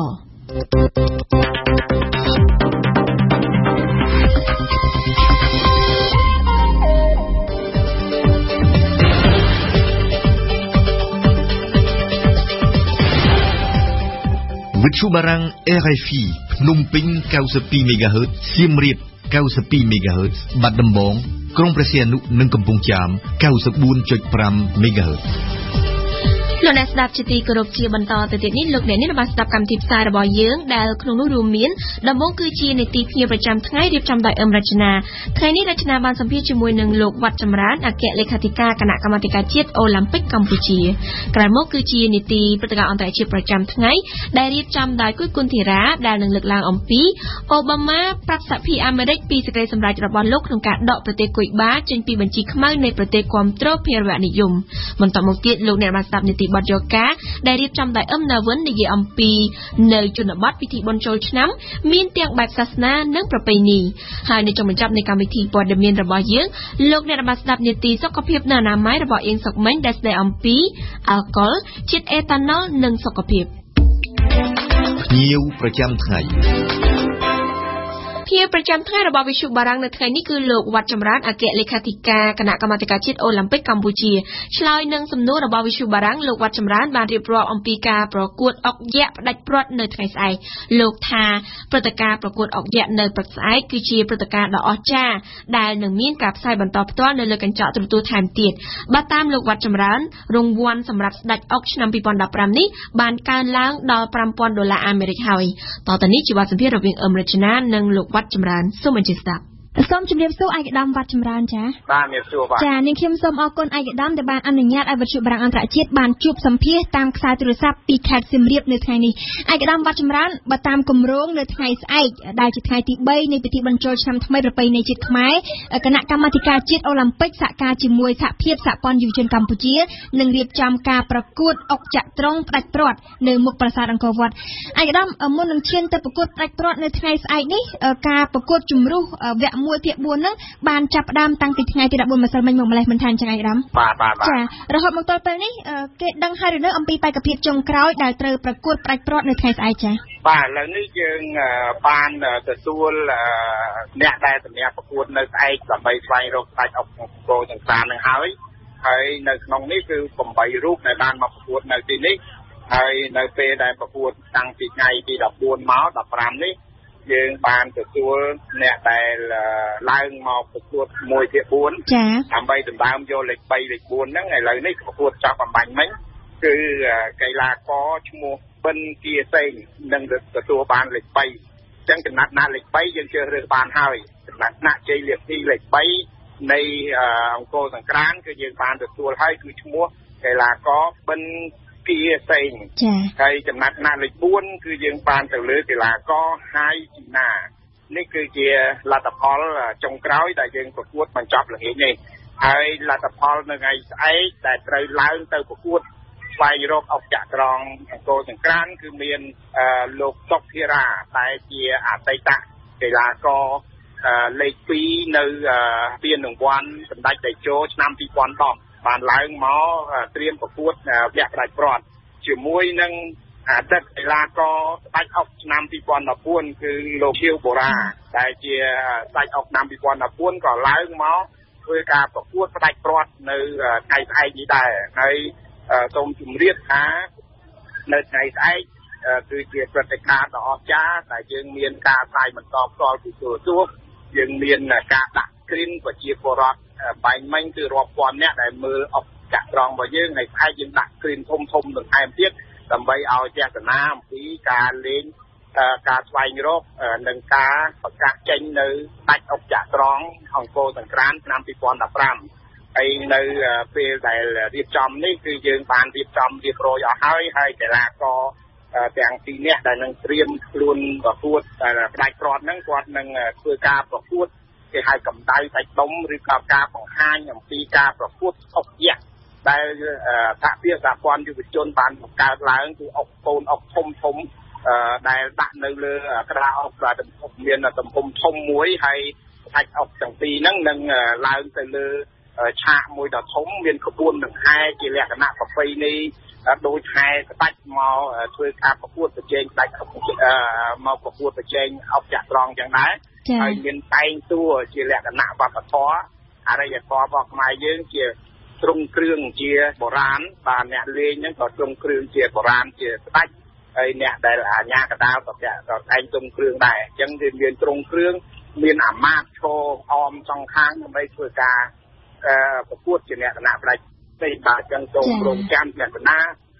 វិទ្យុបារាំង RFI ភ្នំពេញ 92 MHz សៀមរាប 92 MHz បាត់ដំបងក្រុងព្រះសីហនុនិងកំពង់ចាម 94.5 MHz លោកអ្នកស្ដាប់ជាទីគោរពជាបន្តទៅទៀតនេះលោកអ្នកនេះបានស្ដាប់កម្មវិធីផ្សាយរបស់យើងដែលក្នុងនោះរួមមានដំបូងគឺជានីតិភ្ញាប្រចាំថ្ងៃរៀបចំដោយអឹមរចនាថ្ងៃនេះរចនាបានសម្ភាសជាមួយនឹងលោកវត្តចម្រើនអគ្គលេខាធិការគណៈកម្មាធិការជាតិអូឡ িম্প ិកកម្ពុជាក្រោយមកគឺជានីតិព្រឹត្តិការណ៍អន្តរជាតិប្រចាំថ្ងៃដែលរៀបចំដោយគុយគុនធីរ៉ាដែលនឹងលើកឡើងអំពីអូបាម៉ាប្រាប់សហភាពអាមេរិកពីសេចក្តីសម្រេចរបស់លោកក្នុងការដកប្រទេសគុយបាចេញពីបញ្ជីខ្មៅនៃប្រទេសគាំទ្រភារវនិយមបន្តមកទៀតលោកអ្នកបានស្ដាប់នីតិបទយោការដែលរៀបចំដោយអឹមណាវិននិយាយអំពីនៅជនបទពិធីបុណ្យចូលឆ្នាំមានទាំងបែបសាសនានិងប្រពៃណីហើយនៅចុងបញ្ចប់នៃកម្មវិធីព័ត៌មានរបស់យើងលោកអ្នកបានស្ដាប់នីតិសុខភាពនិងអនាម័យរបស់អៀងសុកមិញដែលស្ដីអំពីអាល់កុលជាតិអេតាណុលនិងសុខភាពភ្ញៀវប្រចាំថ្ងៃជាប្រចាំថ្ងៃរបស់វិទ្យុបារាំងនៅថ្ងៃនេះគឺលោកវត្តចម្រើនអគ្គលេខាធិការគណៈកម្មាធិការជាតិអូឡ িম্প ិកកម្ពុជាឆ្លើយនឹងសំណួររបស់វិទ្យុបារាំងលោកវត្តចម្រើនបានរៀបរាប់អំពីការប្រកួតអុកយក្សផ្ដាច់ព្រាត់នៅថ្ងៃស្អែកលោកថាព្រឹត្តិការណ៍ប្រកួតអុកយក្សនៅព្រឹកស្អែកគឺជាព្រឹត្តិការណ៍ដ៏អស្ចារ្យដែលនឹងមានការផ្សាយបន្តផ្ទាល់នៅលើកញ្ចក់ទូរទស្សន៍ថែមទៀតបាទតាមលោកវត្តចម្រើនរង្វាន់សម្រាប់ស្ដេចអុកឆ្នាំ2015នេះបានកើនឡើងដល់$5,000អាមេរិកហើយតទៅនេះជាបទសម្ភាសន៍រវាងអឹមរចនានិងលោកវត្តចម្រើនសូមអញ្ជើញស្ដាប់សូមជម្រាបសួរឯកឧត្តមវត្តចម្រើនចា៎បាទជំរាបសួរបាទចា៎នាងខ្ញុំសូមអរគុណឯកឧត្តមដែលបានអនុញ្ញាតឲ្យវិទ្យុបារាំងអន្តរជាតិបានជួបសម្ភាសតាមខ្សែទូរស័ព្ទពីខេត្តសៀមរាបនៅថ្ងៃនេះឯកឧត្តមវត្តចម្រើនបើតាមគម្រោងនៅថ្ងៃស្អែកដែលជាថ្ងៃទី3នៃពិធីបញ្ចូលឆ្នាំថ្មីប្រពៃណីជាតិខ្មែរគណៈកម្មាធិការជាតិអូឡ িম্প ិកសហការជាមួយសហភាពសហព័ន្ធយុវជនកម្ពុជានឹងរៀបចំការប្រកួតអុកចត្រង្គផ្ដាច់ព្រាត់នៅមុខប្រាសាទអង្គរវត្តឯកឧត្តមមុននឹងឈានទៅប្រកួតផ្ដាច់ព្រាត់នៅថ្ងៃស្អែកនេះការប្រកួតជំរុះវគ្គ1ភាគ4ហ្នឹងបានចាប់ផ្ដើមតាំងពីថ្ងៃទី14ម្សិលមិញមកម្លេះមិនថាអញ្ចឹងឯកឧត្តមបាទចារហូតមកទល់ពេលនេះគេដឹងហើយឬនៅអំពីបេក្ខភាពចុងក្រោយដែលត្រូវប្រកួតផ្ដាច់ព្រាត់នៅថ្ងៃស្អែកចាបាទឥឡូវនេះយើងបានទទួលអ្នកដែលសម្រាប់ប្រកួតនៅស្អែកដើម្បីស្វែងរកស្ដេចអុកគោទាំង3នឹងហើយនៅក្នុងនេះគឺ8រូបដែលបានមកប្រកួតនៅទីនេះហើយនៅពេលដែលប្រកួតតាំងពីថ្ងៃទី14មក15នេះយើងបានទទួលអ្នកដែលឡើងមកប្រកួត1ភាគ4 ចា៎ដើម្បីដណ្ដើមយកលេខ3លេខ4ហ្នឹងឥឡូវនេះប្រកួតចប់អំបញ្ញមិញគឺកីឡាករឈ្មោះប៊ិនគៀសេងនឹងទទួលបានលេខ3អញ្ចឹងចំណាត់ណាលេខ3យើងជ្រើសរើសបានហើយចំណាត់ណាជ័យលាភីលេខ3នៃអង្គរសង្ក្រាន្តគឺយើងបានទទួលហើយគឺឈ្មោះកីឡាករប៊ិនគៀសេងហើយចំណាត់ណាលេខ4គឺយើងបានទៅលើកីឡាករហាយជីណានេះគឺជាលទ្ធផលចុងក្រោយដែលយើងប្រកួតបញ្ចប់ល្ងាចនេះហើយលទ្ធផលនៅថ្ងៃស្អែកដែលត្រូវឡើងទៅប្រកួតស្វែងរកអុកចត្រង្គអង្គរសង្ក្រាន្តគឺមានលោកសុកធីរ៉ាដែលជាអតីតកីឡាករលេខ2នៅពានរង្វាន់សម្ដេចតេជោឆ្នាំ2010បានឡើងមកត្រៀមប្រកួតវគ្គផ្ដាច់ព្រាត់ជាមួយនឹងអតីតកីឡាករស្ដេចអុកឆ្នាំ2014គឺលោកខៀវបូរ៉ាដែលជាស្ដេចអុកឆ្នាំ2014ក៏ឡើងមកធ្វើការប្រកួតផ្ដាច់ព្រាត់នៅថ្ងៃស្អែកនេះដែរហើយសូមជម្រាបថានៅថ្ងៃស្អែកគឺជាព្រឹត្តិការណ៍ដ៏អស្ចារ្យដែលយើងមានការផ្សាយបន្តផ្ទាល់ពីទូរទស្សន៍យើងមានការដាក់គ្រីនប្រជាពលរដ្ឋបែងមិញគឺរាប់ពាន់អ្នកដែលមើលអុកចត្រង្គរបស់យើងហើយស្អែកយើងដាក់គ្រីនធំបន្ថែមទៀតដើម្បីឲ្យទស្សនាអំពីការលេងការស្វែងរកនិងការប្រកាសចេញនៅស្ដេចអុកចត្រង្គអង្គរសង្ក្រាន្តឆ្នាំ2015ហើយនៅពេលដែលរៀបចំនេះគឺយើងបានរៀបចំរៀបរយអស់ហើយកីឡាករទាំងពីរនាក់ដែលនឹងត្រៀមខ្លួនប្រកួតផ្ដាច់ព្រាត់ហ្នឹងគាត់នឹងធ្វើការប្រកួតគេហៅកម្ដៅសាច់ដុំឬក៏ការបង្ហាញអំពីការប្រកួតអុកយក្សដែលសហភាពសហព័ន្ធយុវជនបានបង្កើតឡើងគឺអុកកូនអុកធំដែលដាក់នៅលើក្តារអុកដែលមានទំហំធំមួយហើយសាច់អុកទាំងពីរហ្នឹងនឹងឡើងទៅលើឆាកមួយដ៏ធំមានក្បួនដង្ហែជាលក្ខណៈប្រពៃណីដោយហែស្ដេចមកធ្វើការប្រកួតប្រជែងស្ដេចមកប្រកួតប្រជែងអុកចត្រង្គចឹងដែរហើយមានតែងតួជាលក្ខណៈវប្បធម៌អរិយធម៌របស់ខ្មែរយើងជាទ្រង់គ្រឿងជាបុរាណបាទអ្នកលេងហ្នឹងក៏ទ្រង់គ្រឿងជាបុរាណជាស្ដេចហើយអ្នកដែលអាញាកដាលក៏តែងទ្រង់គ្រឿងដែរអញ្ចឹងវាមានទ្រង់គ្រឿងមានអាមាត្យឈរអមសងខាងដើម្បីធ្វើការប្រកួតជាលក្ខណៈផ្ដាច់ទេបាទអញ្ចឹងសូមរងចាំលក្ខណៈ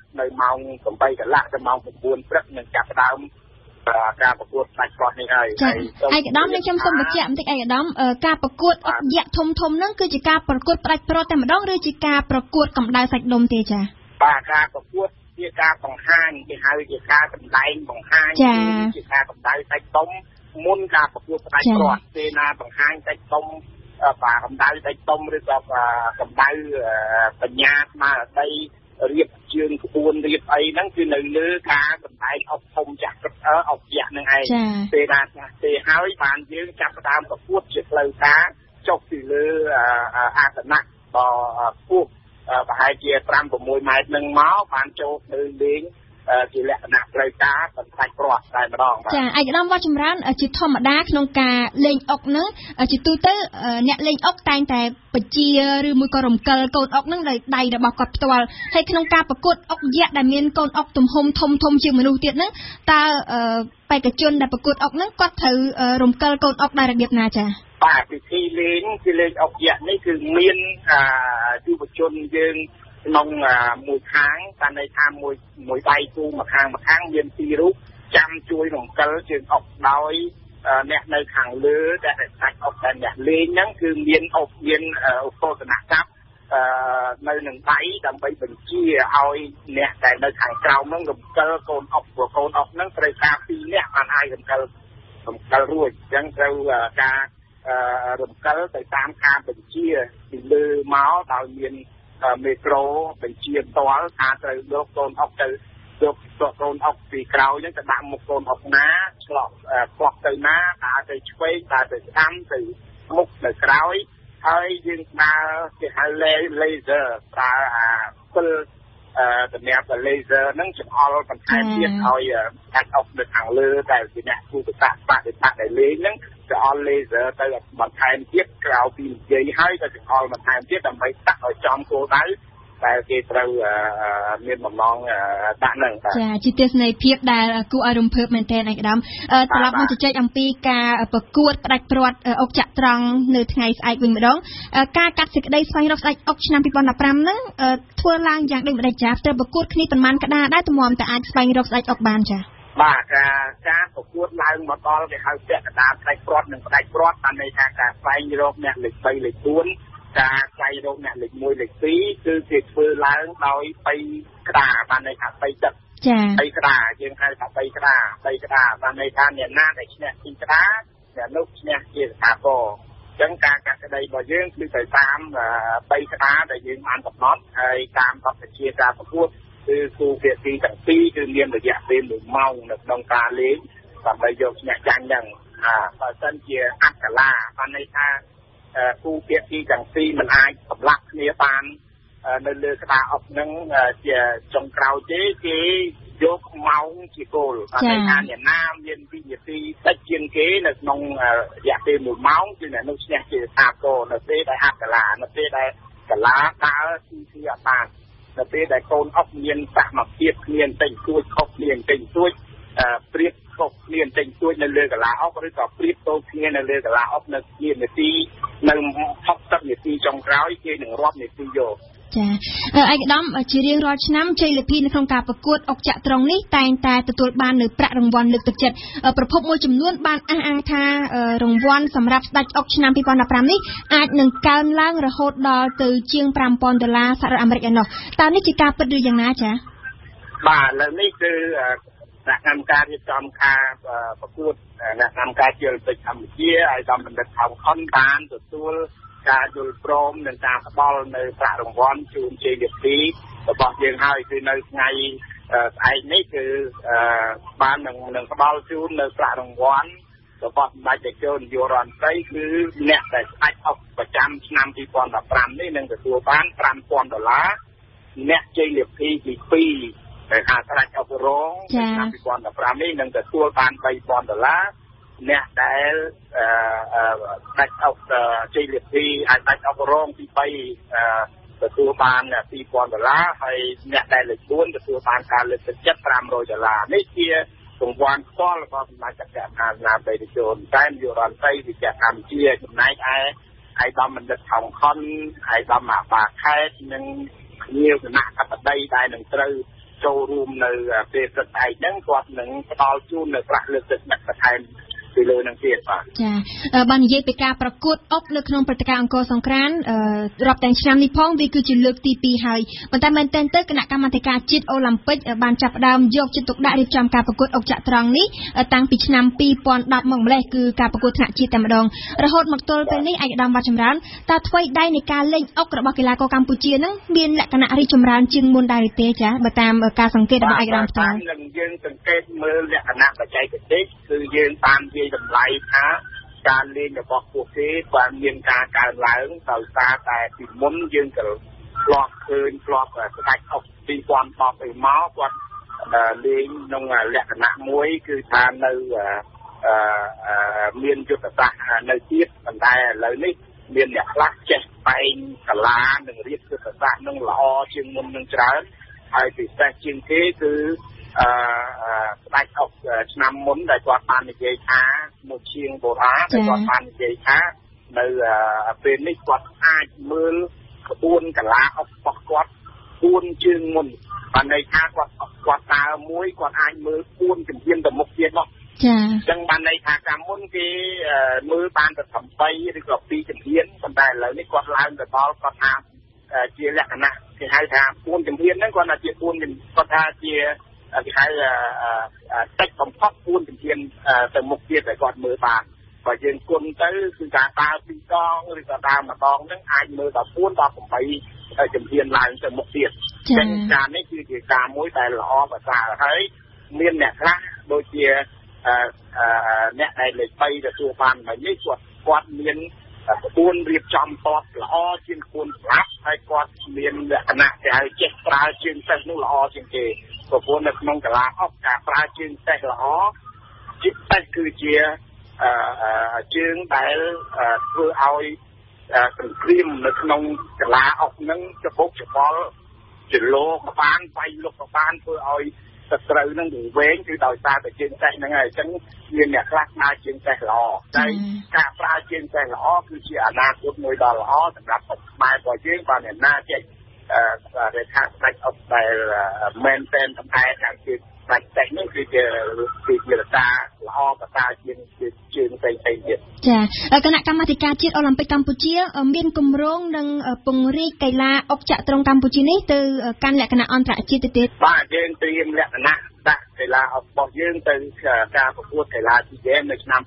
នៅម៉ោង 8 កន្លះដល់ម៉ោង 9 ព្រឹកនឹងចាប់ផ្ដើមការប្រកួតផ្ដាច់ព្រោះនេះហើយឯកឧត្តមខ្ញុំសូមបញ្ជាក់បន្តិចឯកឧត្តមការប្រកួតអុកយៈធំហ្នឹងគឺជាការប្រកួតផ្ដាច់ព្រោះតែម្ដងឬជាការប្រកួតកម្ដៅសាច់ដុំទេចា៎បាទការប្រកួតជាការបង្ហាញគេហៅជាការសម្ដែងបង្ហាញជាការកម្ដៅសាច់ដុំមុនការប្រកួតផ្ដាច់ព្រោះពេលណាបង្ហាញសាច់ដុំបាទកម្ដៅសាច់ដុំឬក៏កម្ដៅបញ្ញាស្មារតីរៀបជើងក្បួនរៀបអីហ្នឹងគឺនៅលើការសម្ដែងអុកធំចាស់អុកយៈនឹងឯងពេលណាទេហើយបានយើងចាប់ផ្ដើមប្រកួតជាផ្លូវការចុះពីលើអាសនៈខ្ពស់ប្រហែលជា 5-6 ម៉ែត្រនឹងមកបានចូលទៅលេងជាលក្ខណៈផ្លូវការបន្ថែមព្រោះតែម្ដងចាឯកឧត្តមវត្តចម្រើនជាធម្មតាក្នុងការលេងអុកហ្នឹងជាទូទៅអ្នកលេងអុកតែងតែបញ្ជាឬមួយក៏រំកិលកូនអុកហ្នឹងដោយដៃរបស់គាត់ផ្ទាល់ហើយក្នុងការប្រកួតអុកយៈដែលមានកូនអុកទំហំធំជាងមនុស្សទៀតហ្នឹងតើបេក្ខជនដែលប្រកួតអុកហ្នឹងគាត់ត្រូវរំកិលកូនអុកដោយរបៀបណាចាបាទពិធីលេងអុកយៈនេះគឺមានយុវជនយើងក្នុងមួយខាងតាមន័យថាមួយដៃគូម្ខាងមាន2រូបចាំជួយរំកិលជើងអុកដោយអ្នកនៅខាងលើដែលសាច់អុកដែលអ្នកលេងហ្នឹងគឺមានអុកមានឧបករណ៍កាប់នៅនឹងដៃដើម្បីបញ្ជាឲ្យអ្នកដែលនៅខាងក្រោមហ្នឹងរំកិលកូនអុកព្រោះកូនអុកហ្នឹងត្រូវការ2នាក់បានឲ្យរំកិលរួចអញ្ចឹងត្រូវការរំកិលទៅតាមការបញ្ជាពីលើមកដោយមានមេក្រូបញ្ជាផ្ទាល់ថាត្រូវយកកូនអុកទៅយកកូនអុកពីក្រោយហ្នឹងទៅដាក់មុខកូនអុកណាឆ្លោះផ្លោះទៅណាដើរទៅឆ្វេងដើរទៅស្ដាំទៅមុខទៅក្រោយហើយយើងដើរគេហៅ laser ប្រើពិលតម្រាប laser ហ្នឹងចំអល់បន្ថែមទៀតឲ្យកាច់អុកនៅខាងលើដែលជាអ្នកគូប្រសាបដិបត្តិដែលលេងហ្នឹងចអល់ laser ទៅបន្ថែមទៀតក្រៅពីនិយាយហើយក៏ចអល់បន្ថែមទៀតដើម្បីដាក់ឲ្យចំគោលដៅតែគេត្រូវមានបំណងដាក់ហ្នឹងចាជាទស្សនីយភាពដែលគួរឲ្យរំភើបមែនទែនឯកឧត្តមត្រឡប់មកជជែកអំពីការប្រកួតផ្ដាច់ព្រាត់អុកចត្រង្គនៅថ្ងៃស្អែកវិញម្ដងការកាត់សេចក្តីស្វែងរកស្ដេចអុកឆ្នាំ2015ហ្នឹងធ្វើឡើងយ៉ាងដូចម្ដេចចាត្រូវប្រកួតគ្នាប៉ុន្មានក្តារដែរទម្រាំតែអាចស្វែងរកស្ដេចអុកបានចាបាទការប្រកួតឡើងមកដល់គេហៅពាក់កណ្ដាលផ្ដាច់ព្រាត់និងផ្ដាច់ព្រាត់តាមន័យថាការស្វែងរកអ្នកលេខ3លេខ4ការស្វែងរកអ្នកលេខ1លេខ2គឺគេធ្វើឡើងដោយ3ក្តារបានន័យថា3ទឹកចា 3ក្តារយើងហៅថា3ក្តារបានន័យថាអ្នកណាដែលឈ្នះពីក្តារអ្នកនោះឈ្នះជាស្ថាពរអញ្ចឹងការកាត់ក្តីរបស់យើងគឺទៅតាម3ក្តារដែលយើងបានកំណត់ហើយតាមបទបញ្ជាការប្រកួតគឺគូភាគីទាំងពីរគឺមានរយៈពេល1ម៉ោងនៅក្នុងការលេងដើម្បីយកឈ្នះចាញ់ហ្នឹងបើសិនជាអកលាបានន័យថាគូភាគីទាំងពីរមិនអាចសម្លាប់គ្នាបាននៅលើក្តារអុកហ្នឹងជាចុងក្រោយទេគេយកម៉ោងជាគោលបានន័យថាអ្នកណាមានវិនាទីតិចជាងគេនៅក្នុងរយៈពេល1ម៉ោងគឺអ្នកនោះឈ្នះជាស្ថាពរនៅពេលដែលអកលានៅពេលដែលកលាដើរទីអត់បាននៅពេលដែលកូនអុកមានសមភាពគ្នាបន្តិចទួចខុសគ្នាបន្តិចទួចព្រៀបខុសគ្នាបន្តិចទួចនៅលើកលាអុកឬក៏ព្រៀបតូចគ្នានៅលើកលាអុកនៅជានាទីនៅ60នាទីចុងក្រោយគេនឹងរាប់នាទីយកចាឯកឧត្តមជារៀងរាល់ឆ្នាំជ័យលាភីនៅក្នុងការប្រកួតអុកចត្រង្គនេះតែងតែទទួលបាននូវប្រាក់រង្វាន់លើកទឹកចិត្តប្រភពមួយចំនួនបានអះអាងថារង្វាន់សម្រាប់ស្ដេចអុកឆ្នាំ2015នេះអាចនឹងកើនឡើងរហូតដល់ទៅជាង$5,000សហរដ្ឋអាមេរិកឯណោះតើនេះជាការពិតឬយ៉ាងណាចាបាទលើនេះគឺគណៈកម្មការរៀបចំការប្រកួតគណៈកម្មការជ័យលាភីកម្ពុជាឲ្យដំបណ្ឌិតថោងខុនបានទទួលការយល់ព្រមនឹងការផ្ដល់នៅប្រាក់រង្វាន់ជូនជ័យលាភីរបស់យើងហើយគឺនៅថ្ងៃស្អែកនេះគឺបាននឹងផ្ដល់ជូននៅប្រាក់រង្វាន់របស់សម្ដេចតេជោនាយករដ្ឋមន្ត្រីគឺអ្នកដែលស្ដេចអុកប្រចាំឆ្នាំ2015នេះនឹងទទួលបាន$5,000អ្នកជ័យលាភីទី2ដែលស្ដេចអុករងឆ្នាំ2015នេះនឹងទទួលបាន$3,000អ្នកដែលស្ដេចអុកជ័យលាភីអាចស្ដេចអុករងទី3ទទួលបាន$2,000ហើយអ្នកដែលលេខ4ទទួលបានការលើកទឹកចិត្ត$500នេះជារង្វាន់ផ្ទាល់របស់សម្ដេចចក្រមហាបេតិជនតែនាយករដ្ឋមន្ត្រីវិទ្យាកម្ពុជាចំណែកឯឯកឧត្តមបណ្ឌិតថោងខុនឯកឧត្តមអាបាខេតនិងញាវគណៈអបតីដែលនឹងត្រូវចូលរួមនៅពេលព្រឹកឯកហ្នឹងគាត់នឹងផ្ដល់ជូននៅប្រាក់លើកទឹកចិត្តបន្ថែមពីលើនឹងទៀតបាទចាបាននិយាយពីការប្រកួតអុកនៅក្នុងព្រឹត្តិការណ៍អង្គរសង្ក្រាន្តរាប់ទាំងឆ្នាំនេះផងវាគឺជាលើកទី2ហើយប៉ុន្តែមែនទែនទៅគណៈកម្មាធិការជាតិអូឡ িম্প ិកបានចាប់ផ្ដើមយកចិត្តទុកដាក់រៀបចំការប្រកួតអុកចត្រង្គនេះតាំងពីឆ្នាំ2010មកម្លេះគឺការប្រកួតថ្នាក់ជាតិតែម្ដងរហូតមកទល់ពេលនេះឯកឧត្តមវត្តចម្រើនតើអ្វីដែរនៃការលេងអុករបស់កីឡាករកម្ពុជានឹងមានលក្ខណៈរីកចម្រើនជាងមុនដែរទេចាបើតាមការសង្កេតរបស់ឯកឧត្តមផ្ទាល់នឹងយើងសង្កេតមើលលក្ខណៈបច្ចេកទេសគឺយើងបាននិយាយតម្លៃថាការលេងរបស់ពួកគេបានមានការកើនឡើងដោយសារតែពីមុនយើងក៏ធ្លាប់ឃើញធ្លាប់ស្ដេចអុក2010មកគាត់លេងក្នុងលក្ខណៈមួយគឺថានៅមានយុទ្ធសាស្ត្រនៅទៀតប៉ុន្តែឥឡូវនេះមានអ្នកខ្លះចេះបែងកលានិងរៀបយុទ្ធសាស្ត្រនឹងល្អជាងមុននឹងច្រើនហើយពិសេសជាងគេគឺស្ដេចអុកឆ្នាំមុនដែលគាត់បាននិយាយថាមួយជាងបុរាណដែលគាត់បាននិយាយថានៅពេលនេះគាត់អាចមើលក្បួនកលាអុករបស់គាត់4ជើងមុនបានន័យថាគាត់ដើរមួយគាត់អាចមើល4ជំហានទៅមុខទៀតមកចា៎អញ្ចឹងបានន័យថាកាលមុនគេមើលបានតែ8ឬក៏2ជំហានប៉ុន្តែឥឡូវនេះគាត់ឡើងទៅដល់គាត់ថាជាលក្ខណៈគេហៅថា4ជំហានហ្នឹងគាត់ថាជា4គាត់ថាជាគេហៅតិចបំផុត4ជំហានទៅមុខទៀតដែលគាត់មើលបានបើយើងគុណទៅគឺការដើរ2ដងឬក៏ដើរម្ដងហ្នឹងអាចមើលដល់4ដល់8ជំហានឡើងទៅមុខទៀតចឹងការនេះគឺជាការមួយដែលល្អប្រសើរហើយមានអ្នកខ្លះដូចជាអ្នកដែលលេខ3ទទួលបានហើយនេះគាត់មានក្បួនរៀបចំតបល្អជាងក្បួនស្លាប់ហើយគាត់មានលក្ខណៈគេហៅចេះប្រើជើងសេះនោះល្អជាងគេព្រោះនៅក្នុងកីឡាអុកការប្រើជើងសេះល្អជាពិសេសគឺជាជើងដែលធ្វើឲ្យសង្គ្រាមនៅក្នុងកីឡាអុកហ្នឹងច្បុកច្បល់ចលោក៏បានវាយលុកក៏បានធ្វើឲ្យសត្រូវនឹងវែងគឺដោយសារតែជើងសេះហ្នឹងហើយអញ្ចឹងមានអ្នកខ្លះប្រើជើងសេះល្អតែការប្រើជើងសេះល្អគឺជាអនាគតមួយដ៏ល្អសម្រាប់ខ្មែររបស់យើងបានអ្នកណាចេះរេខាស្ដេចអុកដែលមែនតែនសម្ដែងខាងជើងស្ដេចសេះនេះគឺជារតាល្អប្រសើរជាងជើងផ្សេងៗទៀតចាគណៈកម្មាធិការជាតិអូឡ িম্প ិកកម្ពុជាមានគម្រោងនឹងពង្រីកកីឡាអុកចត្រង្គកម្ពុជានេះទៅកាន់លក្ខណៈអន្តរជាតិទៀតបាទយើងត្រៀមលក្ខណៈដាក់កីឡាអុករបស់យើងទៅការប្រកួតកីឡាស៊ីហ្គេមនៅឆ្នាំ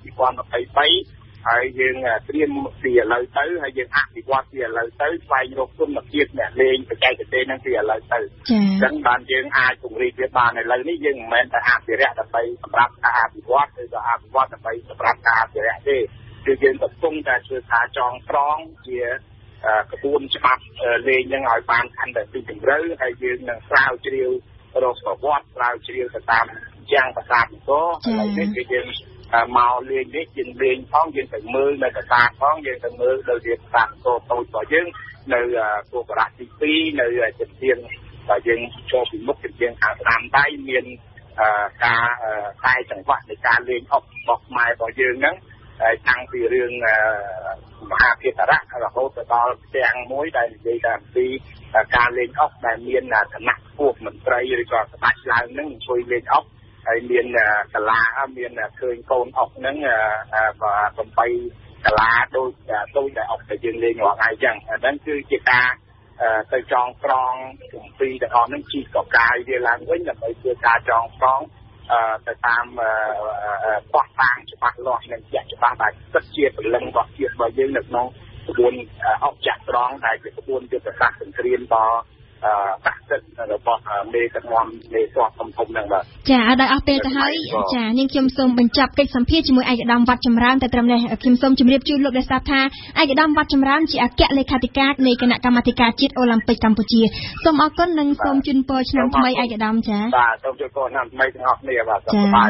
2023ហើយយើងត្រៀមពីឥឡូវទៅហើយយើងអភិវឌ្ឍពីឥឡូវទៅស្វែងរកគុណភាពអ្នកលេងបច្ចេកទេសហ្នឹងពីឥឡូវទៅអញ្ចឹងបានយើងអាចពង្រីកវាបានឥឡូវនេះយើងមិនមែនតែអភិរក្សដើម្បីសម្រាប់ការអភិវឌ្ឍឬក៏អភិវឌ្ឍដើម្បីសម្រាប់ការអភិរក្សទេគឺយើងកំពុងតែធ្វើការចងក្រងជាក្បួនច្បាប់លេងហ្នឹងឲ្យបានកាន់តែពីជម្រៅហើយយើងនឹងស្រាវជ្រាវរកប្រវត្តិស្រាវជ្រាវទៅតាមយ៉ាងប្រាសាទអង្គរឥឡូវនេះគឺយើងមកលេងនេះយើងលេងផងយើងទៅមើលនៅប្រាសាទផងយើងទៅមើលនៅជាប្រាសាទអង្គរតូចរបស់យើងនៅគោលការណ៍ទី2នៅជំនាញដែលយើងចូលពីមុខជំនាញខាងស្ដាំដៃមានការតែចង្វាក់នៃការលេងអុករបស់ខ្មែររបស់យើងហ្នឹងតាំងពីរឿងមហាភារៈរហូតទៅដល់ផ្ទាំងមួយដែលនិយាយថាពីការលេងអុកដែលមានឋានៈខ្ពស់មន្ត្រីឬក៏ស្ដេចឡើងហ្នឹងជួយលេងអុកហើយមានកលាមានឃើញកូនអុកហ្នឹង8កលាដូចតែអុកដែលយើងលេងរាល់ថ្ងៃអញ្ចឹងអាហ្នឹងគឺជាការទៅចងក្រងជំពីទាំងអស់ហ្នឹងជីកកកាយវាឡើងវិញដើម្បីធ្វើការចងក្រងទៅតាមបោះតាំងច្បាស់លាស់និងជាក់ច្បាស់ដែលពិតជាព្រលឹងរបស់ជាតិរបស់យើងនៅក្នុងក្បួនអុកចត្រង្គដែលជាក្បួនយុទ្ធសាស្ត្រសង្គ្រាមដល់តាក់ទឹករបស់មេដឹកនាំមេស្វាធំហ្នឹងបាទចាដល់អស់ពេលទៅហើយចានាងខ្ញុំសូមបញ្ចប់កិច្ចសម្ភាសន៍ជាមួយឯកឧត្តមវត្តចម្រើនតែត្រឹមនេះខ្ញុំសូមជម្រាបជូនលោកដែលស្ដាប់ថាឯកឧត្តមវត្តចម្រើនជាអគ្គលេខាធិការនៃគណៈកម្មាធិការជាតិអូឡ িম্প ិកកម្ពុជាសូមអរគុណនិងសូមជូនពរឆ្នាំថ្មីឯកឧត្តមចាបាទសូមជូនពរឆ្នាំថ្មីទាំងអស់គ្នាបាទសុខសប្បាយ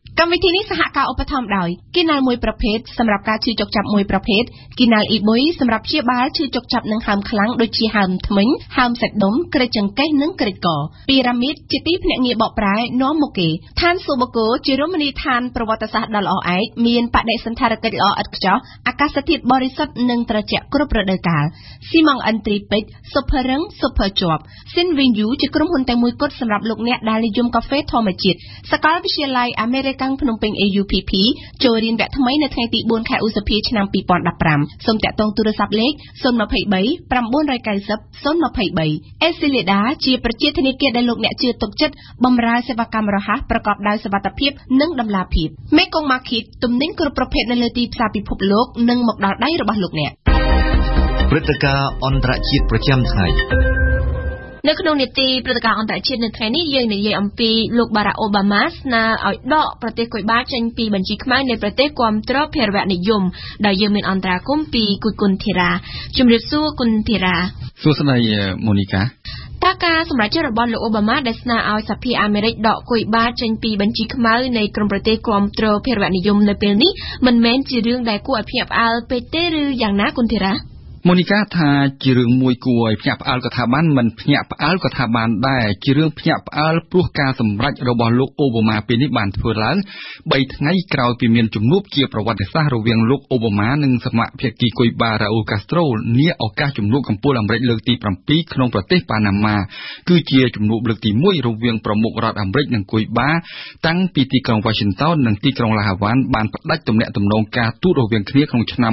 កម្មវិធីនេះសហការឧបត្ថម្ភដោយគីណាល់មួយប្រភេទសម្រាប់ការឈឺចុកចាប់មួយប្រភេទគីណាល់អ៊ីបុយសម្រាប់ព្យាបាលឈឺចុកចាប់និងហើមខ្លាំងដូចជាហើមធ្មេញហើមសាច់ដុំក្រិចចង្កេះនិងក្រិចកពីរ៉ាមីតជាទីភ្នាក់ងារបកប្រែនាំមកគេឋានសូបកូជារមណីយដ្ឋានប្រវត្តិសាស្ត្រដ៏ល្អឯកមានបដិសណ្ឋារកិច្ចល្អឥតខ្ចោះអាកាសធាតុបរិសុទ្ធនិងត្រជាក់គ្រប់រដូវកាលស៊ីម៉ង់អិនទ្រីពេជ្រស៊ុបភឺរឹងស៊ុបភឺជាប់ស៊ីនវីងយូជាក្រុមហ៊ុនតែមួយគត់សម្រាប់លោកអ្នកដែលនិយមកាហ្វេធម្មជាតិសាកលវិទ្យាល័យអាមេរិកភ្នំពេញ AUPP ចូលរៀនវគ្គថ្មីនៅថ្ងៃទី4ខែឧសភាឆ្នាំ2015សូមតាក់ទងទូរស័ព្ទលេខ023 990 023 អេស៊ីលីដាជាប្រជាធនាគារដែលលោកអ្នកជឿទុកចិត្តបម្រើសេវាកម្មរហ័សប្រកបដោយសុវត្ថិភាពនិងតម្លាភាពមេកុងម៉ាឃីតទំនិញគ្រប់ប្រភេទនៅលើទីផ្សារពិភពលោកនិងមកដល់ដៃរបស់លោកអ្នកព្រឹត្តិការណ៍អន្តរជាតិប្រចាំថ្ងៃនៅក្នុងនីតិព្រឹត្តិការណ៍អន្តរជាតិនៅថ្ងៃនេះយើងនិយាយអំពីលោកបារ៉ាក់អូបាម៉ាស្នើឲ្យដកប្រទេសកុយបាចេញពីបញ្ជីខ្មៅនៃប្រទេសគាំទ្រភេរវនិយមដោយយើងមានអន្តរាគមន៍ពីគុណធីរ៉ាជំរាបសួរគុណធីរ៉ាសួស្តីម៉ូនីកាតើការសម្រេចចិត្តរបស់លោកអូបាម៉ាដែលស្នើឲ្យសហភាពអាមេរិកដកកុយបាចេញពីបញ្ជីខ្មៅនៃក្រុមប្រទេសគាំទ្រភេរវនិយមនៅពេលនេះមិនមែនជារឿងដែលគួរឲ្យភ្ញាក់ផ្អើលពេកទេឬយ៉ាងណាគុណធីរ៉ាម៉ូនីកាថាជារឿងមួយគួរឲ្យភ្ញាក់ផ្អើលក៏ថាបានមិនភ្ញាក់ផ្អើលក៏ថាបានដែរជារឿងភ្ញាក់ផ្អើលព្រោះការសម្រេចរបស់លោកអូបាម៉ាពេលនេះបានធ្វើឡើង3ថ្ងៃក្រោយពីមានជំនួបជាប្រវត្តិសាស្ត្ររវាងលោកអូបាម៉ានិងសមាជិកគីគុយបារ៉ាអ៊ូលកាស្ត្រូនាឱកាសជំនួបកំពូលអាមេរិកលើកទី7ក្នុងប្រទេសប៉ាណាម៉ាគឺជាជំនួបលើកទី1រវាងប្រមុខរដ្ឋអាមេរិកនិងគុយបាតាំងពីទីក្រុង Washington និងទីក្រុងឡាហាវ៉ានបានផ្ដាច់ទំនាក់ទំនងការទូតរវាងគ្នាក្នុងឆ្នាំ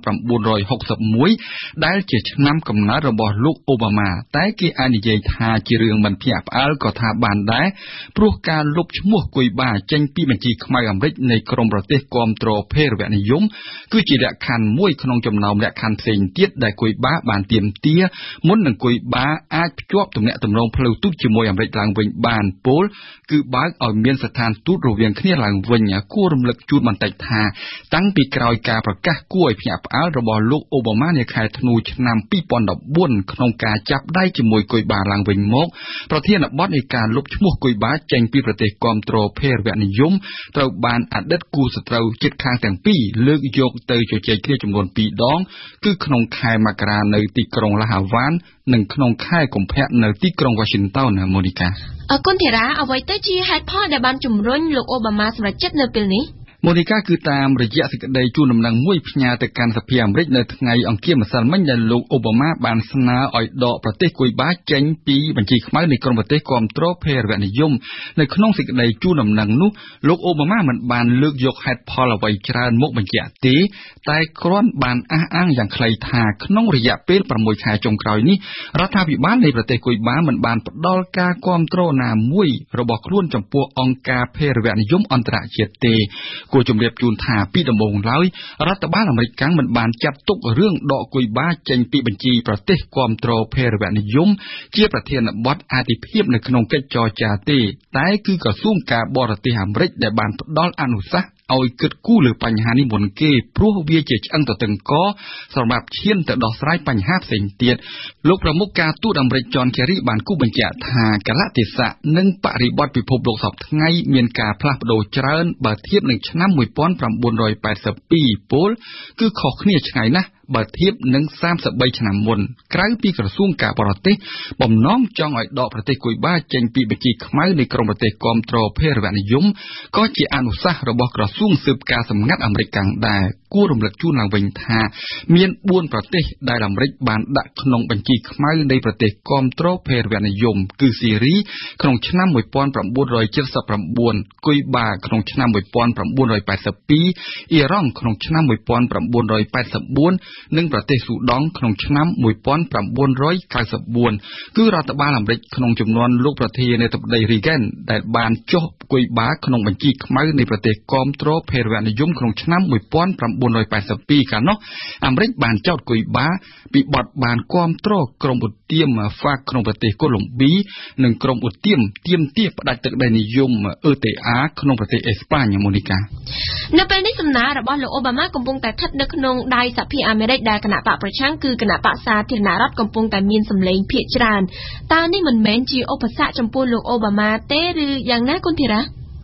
1961ដែលជាឆ្នាំកំណើតរបស់លោកអូបាម៉ាតែគេអាចនិយាយថាជារឿងមិនភ្ញាក់ផ្អើលក៏ថាបានដែរព្រោះការលុបឈ្មោះគុយបាចេញពីបញ្ជីខ្មៅអាមេរិកនៃក្រុមប្រទេសគាំទ្រភេរវនិយមគឺជាលក្ខខណ្ឌមួយក្នុងចំណោមលក្ខខណ្ឌផ្សេងទៀតដែលគុយបាបានទាមទារមុននឹងគុយបាអាចភ្ជាប់ទំនាក់ទំនងផ្លូវទូតជាមួយអាមេរិកឡើងវិញបានពលគឺបើកឲ្យមានស្ថានទូតរវាងគ្នាឡើងវិញគួររំលឹកជូនបន្តិចថាតាំងពីក្រោយការប្រកាសគួរឲ្យភ្ញាក់ផ្អើលរបស់លោកអូបាម៉ានាខែធ្នូឆ្នាំ2014ក្នុងការចាប់ដៃជាមួយគុយបាឡើងវិញមកប្រធានបទនៃការលុបឈ្មោះគុយបាចេញពីប្រទេសគាំទ្រភេរវនិយមត្រូវបានអតីតគូសត្រូវជិតខាងទាំងពីរលើកយកទៅជជែកគ្នាចំនួន2ដងគឺក្នុងខែមករានៅទីក្រុងឡាហាវ៉ាននិងក្នុងខែកុម្ភៈនៅទីក្រុង Washington ម៉ូនីកាអរគុណធីរ៉ាអ្វីទៅជាហេតុផលដែលបានជំរុញលោកអូបាម៉ាសម្រេចចិត្តនៅពេលនេះម៉ូនីកាគឺតាមរយៈសេចក្តីជូនដំណឹងមួយផ្ញើទៅកាន់សភាអាមេរិកនៅថ្ងៃអង្គារម្សិលមិញដែលលោកអូបាម៉ាបានស្នើឲ្យដកប្រទេសគុយបាចេញពីបញ្ជីខ្មៅនៃក្រុមប្រទេសគាំទ្រភេរវនិយមនៅក្នុងសេចក្តីជូនដំណឹងនោះលោកអូបាម៉ាមិនបានលើកយកហេតុផលអ្វីច្រើនមកបញ្ជាក់ទេតែគ្រាន់បានអះអាងយ៉ាងខ្លីថាក្នុងរយៈពេល6ខែចុងក្រោយនេះរដ្ឋាភិបាលនៃប្រទេសគុយបាមិនបានផ្ដល់ការគាំទ្រណាមួយរបស់ខ្លួនចំពោះអង្គការភេរវនិយមអន្តរជាតិទេគួរជម្រាបជូនថាពីដំបូងឡើយរដ្ឋបាលអាមេរិកមិនបានចាត់ទុករឿងដកគុយបាចេញពីបញ្ជីប្រទេសគាំទ្រភេរវនិយមជាប្រធានបទអាទិភាពនៅក្នុងកិច្ចចរចាទេតែគឺក្រសួងការបរទេសអាមេរិកដែលបានផ្ដល់អនុសាសន៍ឲ្យគិតគូរលើបញ្ហានេះមុនគេព្រោះវាជាឆ្អឹងទទឹងកសម្រាប់ឈានទៅដោះស្រាយបញ្ហាផ្សេងទៀតលោកប្រមុខការទូតអាមេរិក John Kerry បានគូបញ្ជាក់ថាកលៈទេសៈនិងបរិបទពិភពលោកសពថ្ងៃមានការផ្លាស់ប្ដូរច្រើនបើធៀបនឹងឆ្នាំ1982ពលគឺខុសគ្នាឆ្ងាយណាស់បើធៀបនឹង33ឆ្នាំមុនក្រៅពីក្រសួងការបរទេសបំណងចង់ឲ្យដកប្រទេសគុយបាចេញពីបញ្ជីខ្មៅនៃក្រុមប្រទេសគាំទ្រភេរវនិយមក៏ជាអនុសាសន៍របស់ក្រសួងស៊ើបការសម្ងាត់អាមេរិកដែរគួររំលឹកជូនឡើងវិញថាមាន4ប្រទេសដែលអាមេរិកបានដាក់ក្នុងបញ្ជីខ្មៅនៃប្រទេសគាំទ្រភេរវនិយមគឺស៊ីរីក្នុងឆ្នាំ1979គុយបាក្នុងឆ្នាំ1982អ៊ីរ៉ង់ក្នុងឆ្នាំ1984និងប្រទេសស៊ូដង់ក្នុងឆ្នាំ1994គឺរដ្ឋបាលអាមេរិកក្នុងចំនួនលោកប្រធានាធិបតី Reagan ដែលបានចុះគុយបាក្នុងបញ្ជីខ្មៅនៃប្រទេសគាំទ្រភេរវនិយមក្នុងឆ្នាំ1982កាលនោះអាមេរិកបានចោទគុយបាពីបទបានគាំទ្រក្រុមឧទាម FARC ក្នុងប្រទេសកូឡុំប៊ីនិងក្រុមឧទាមទាមទារផ្ដាច់ទឹកដីនិយម ETA ក្នុងប្រទេសអេស្ប៉ាញម៉ូនីកានៅពេលនេះសំណើរបស់លោកអូបាម៉ាកំពុងតែស្ថិតនៅក្នុងដៃសហភាពអាមេរិកដែលគណៈបកប្រឆាំងគឺគណៈបកសាធារណរដ្ឋកំពុងតែមានសម្លេងភាគច្រើនតើនេះមិនមែនជាឧបសគ្គចំពោះលោកអូបាម៉ាទេឬយ៉ាងណាគុណធីរ៉ា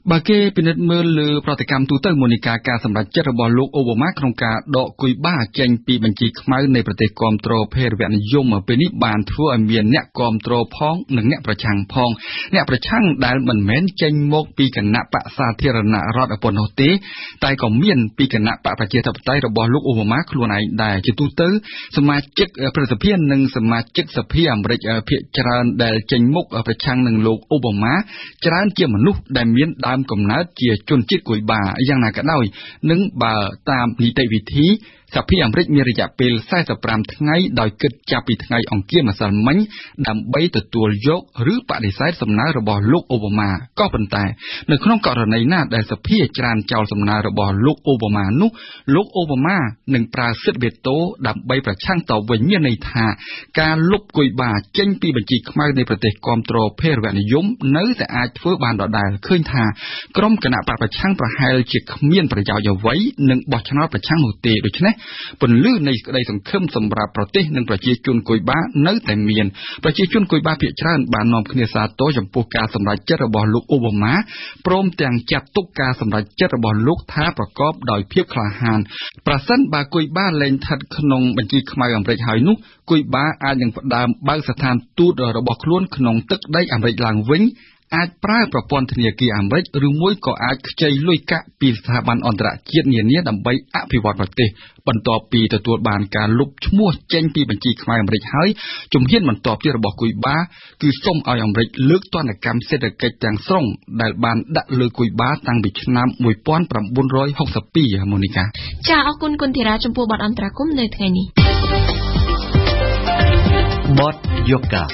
បើគេពិនិត្យមើលលើប្រតិកម្មទូទៅមូនីកាការសម្រេចចិត្តរបស់លោកអូបាម៉ាក្នុងការដកគុយបាចេញពីបញ្ជីខ្មៅនៃប្រទេសគាំទ្រភេរវនិយមពេលនេះបានធ្វើឲ្យមានអ្នកគាំទ្រផងនិងអ្នកប្រឆាំងផងអ្នកប្រឆាំងដែលមិនមែនចេញមកពីគណៈបកសាធារណរដ្ឋប៉ុណ្ណោះទេតែក៏មានពីគណៈបកប្រជាធិបតេយ្យរបស់លោកអូបាម៉ាខ្លួនឯងដែរជាទូទៅសមាជិកប្រសិទ្ធភាពនិងសមាជិកសភាអាមេរិកភាគច្រើនដែលចេញមុខប្រឆាំងនឹងលោកអូបាម៉ាច្រើនជាមនុស្សដែលមានដើមកំណើតជាជនជាតិគុយបាយ៉ាងណាក៏ដោយនឹងបើតាមនីតិវិធីសភាអាមេរិកមានរយៈពេល45ថ្ងៃដោយគិតចាប់ពីថ្ងៃអង្គារម្សិលមិញដើម្បីទទួលយកឬបដិសេធសំណើរបស់លោកអូបាម៉ាក៏ប៉ុន្តែនៅក្នុងករណីណាដែលសភាច្រានចោលសំណើរបស់លោកអូបាម៉ានោះលោកអូបាម៉ានឹងប្រើសិទ្ធិវេតូដើម្បីប្រឆាំងតវិញមានន័យថាការលុបគុយបាចេញពីបញ្ជីខ្មៅនៃប្រទេសគាំទ្រភេរវនិយមនៅតែអាចធ្វើបានដដែលឃើញថាក្រុមគណៈបកប្រឆាំងប្រហែលជាគ្មានប្រយោជន៍អ្វីនឹងបោះឆ្នោតប្រឆាំងនោះទេដូច្នេះពន្លឺនៃក្តីសង្ឃឹមសម្រាប់ប្រទេសនិងប្រជាជនគុយបានៅតែមានប្រជាជនគុយបាភាគច្រើនបាននាំគ្នាសាទរចំពោះការសម្រេចចិត្តរបស់លោកអូបាម៉ាព្រមទាំងចាត់ទុកការសម្រេចចិត្តរបស់លោកថាប្រកបដោយភាពក្លាហានប្រសិនបើគុយបាលែងស្ថិតក្នុងបញ្ជីខ្មៅអាមេរិកហើយនោះគុយបាអាចនឹងផ្ដើមបើកស្ថានទូតរបស់ខ្លួនក្នុងទឹកដីអាមេរិកឡើងវិញអាចប្រើប្រព័ន្ធធនាគារអាមេរិកឬមួយក៏អាចខ្ចីលុយកាក់ពីស្ថាប័នអន្តរជាតិនានាដើម្បីអភិវឌ្ឍប្រទេសបន្ទាប់ពីទទួលបានការលុបឈ្មោះចេញពីបញ្ជីខ្មៅអាមេរិកហើយជំហានបន្ទាប់ទៀតរបស់គុយបាគឺសូមឲ្យអាមេរិកលើកទណ្ឌកម្មសេដ្ឋកិច្ចទាំងស្រុងដែលបានដាក់លើគុយបាតាំងពីឆ្នាំ1962ម៉ូនីកាចាអរគុណគុណធីរ៉ាចំពោះបទអន្តរាគមន៍នៅថ្ងៃនេះបទយូកា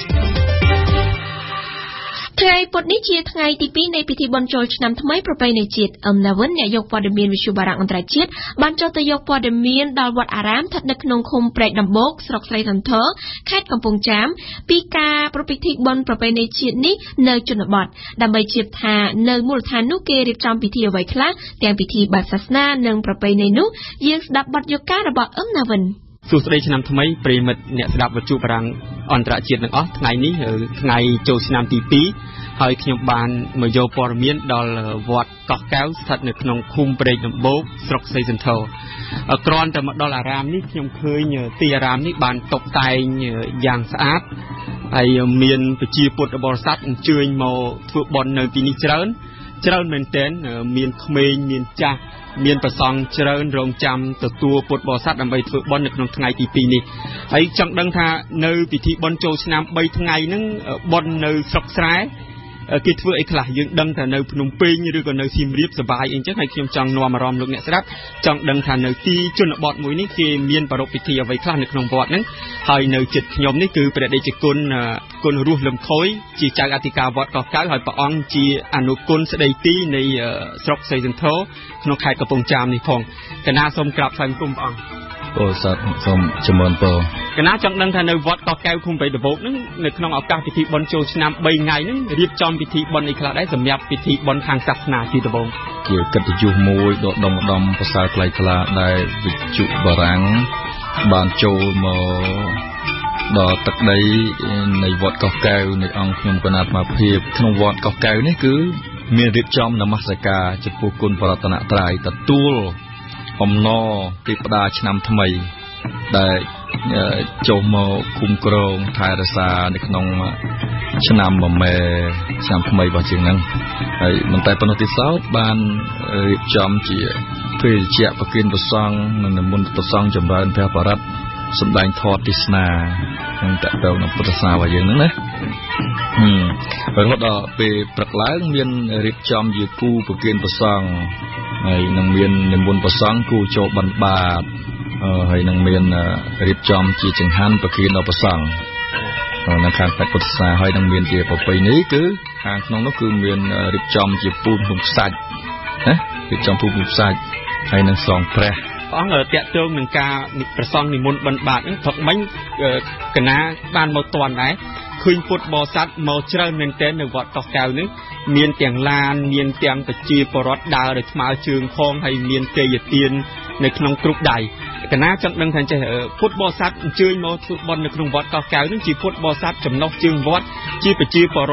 ថ្ងៃពុធនេះជាថ្ងៃទី2នៃពិធីបុណ្យចូលឆ្នាំថ្មីប្រពៃណីជាតិណាវិនអ្នកយកព័ត៌មានវិទ្យុបារាំងអន្តរជាតិបានចុះទៅយកព័ត៌មានដល់វត្តអារាមស្ថិតនៅក្នុងឃុំព្រែកដំបូកស្រុកស្រីសន្ធរខេត្តកំពង់ចាមពីការប្រពៃពិធីបុណ្យប្រពៃណីជាតិនេះនៅជនបទដើម្បីជៀបថានៅមូលដ្ឋាននោះគេរៀបចំពិធីអ្វីខ្លះទាំងពិធីបែបសាសនានិងប្រពៃណីនោះយើងស្ដាប់បទយូការបស់ណាវិនសួស្តីឆ្នាំថ្មីប្រិមិត្តអ្នកស្ដាប់វិទ្យុបារាំងអន្តរជាតិទាំងអស់ថ្ងៃនេះថ្ងៃចូលឆ្នាំទី2ហើយខ្ញុំបានមកយកព័ត៌មានដល់វត្តកោះកែវស្ថិតនៅក្នុងឃុំព្រែកដំបូកស្រុកស្រីសន្ធរគ្រាន់តែមកដល់អារាមនេះខ្ញុំឃើញទីអារាមនេះបានតុបតែងយ៉ាងស្អាតហើយមានប្រជាពុទ្ធបរិស័ទអញ្ជើញមកធ្វើបុណ្យនៅទីនេះច្រើនមែនទែនមានក្មេងមានចាស់មានប្រសង់ច្រើនរងចាំទទួលពុទ្ធបរិស័ទដើម្បីធ្វើបុណ្យនៅក្នុងថ្ងៃទី2នេះហើយចង់ដឹងថានៅពិធីបុណ្យចូលឆ្នាំ3ថ្ងៃហ្នឹងបុណ្យនៅស្រុកស្រែគេធ្វើអីខ្លះយើងដឹងថានៅភ្នំពេញឬក៏នៅសៀមរាបសប្បាយអីចឹងហើយខ្ញុំចង់នាំអារម្មណ៍លោកអ្នកស្ដាប់ចង់ដឹងថានៅទីជនបទមួយនេះគេមានប្រារព្ធពិធីអ្វីខ្លះនៅក្នុងវត្តហ្នឹងហើយនៅជិតខ្ញុំនេះគឺព្រះតេជគុណរស់លឹមខូយជាចៅអធិការវត្តកោះកៅហើយព្រះអង្គជាអនុគុណស្ដីទីនៃស្រុកស្រីសន្ធរក្នុងខេត្តកំពង់ចាមនេះផងកណាសូមក្រាបថ្វាយបង្គំព្រះអង្គអូសាទសូមជំនន់ពរកណាចង់ដឹងថានៅវត្តកោះកែវឃុំព្រៃដំបូកហ្នឹងនៅក្នុងឱកាសពិធីបុណ្យចូលឆ្នាំ3ថ្ងៃហ្នឹងរៀបចំពិធីបុណ្យអីខ្លះដែរសម្រាប់ពិធីបុណ្យខាងសាសនាទីដំបូងជាកិត្តិយសមួយដកដងម្ដងប្រសើរថ្លៃថ្លាដែលវិទ្យុបារាំងបានចូលមកដល់ទឹកដីនៃវត្តកោះកែវនៃអង្គខ្ញុំគណៈអាត្មាភាពក្នុងវត្តកោះកែវនេះគឺមានរៀបចំនមស្ការចំពោះគុណបរតនត្រ័យទទួលអំណរទេវតាឆ្នាំថ្មីដែលចូលមកគុំក្រងថែរក្សានៅក្នុងឆ្នាំមមែឆ្នាំថ្មីរបស់ជាងហ្នឹងហើយមិនតែប៉ុណ្ណោះទេសោតបានរៀបចំជាភេរជ្ជៈប្រគិនប្រសង់និងនិមន្តប្រសង់ចម្រើនព្រះបរិត្តសម្ដែងធម៌ទេសនានឹងតទៅនឹងពុទ្ធសាសនារបស់យើងហ្នឹងណារហូតដល់ពេលព្រឹកឡើងមានរៀបចំជាគូប្រគិនប្រសង់ហើយនឹងមាននិមន្តប្រសង់គូចូលបិណ្ឌបាតហើយនឹងមានរៀបចំជាចង្ហាន់ប្រគិនដល់ប្រសង់នៅខាងពុទ្ធសាសនាហើយនឹងមានជាប្រពៃណីគឺខាងក្នុងនោះគឺមានរៀបចំជាពូនភូមិខ្សាច់ណារៀបចំពូនភូមិខ្សាច់ហើយនឹងសងព្រះអង្គតាក់ទងនឹងការប្រសង់និមន្តបិណ្ឌបាតហ្នឹងព្រឹកមិញកណាបានមកតន់ដែរឃើញពុទ្ធបរិស័ទមកច្រើនមែនទែននៅវត្តកោះកៅនេះមានទាំងឡានមានទាំងប្រជាពលរដ្ឋដើរដោយថ្មើរជើងផងហើយមានទេយទាននៅក្នុងគ្រប់ដៃកណាចង់ដឹងថាចេះពុទ្ធបរិស័ទអញ្ជើញមកធ្វើបុណ្យនៅក្នុងវត្តកោះកៅនេះជាពុទ្ធបរិស័ទចំណុះជើងវត្តជាប្រជាពលរដ្ឋ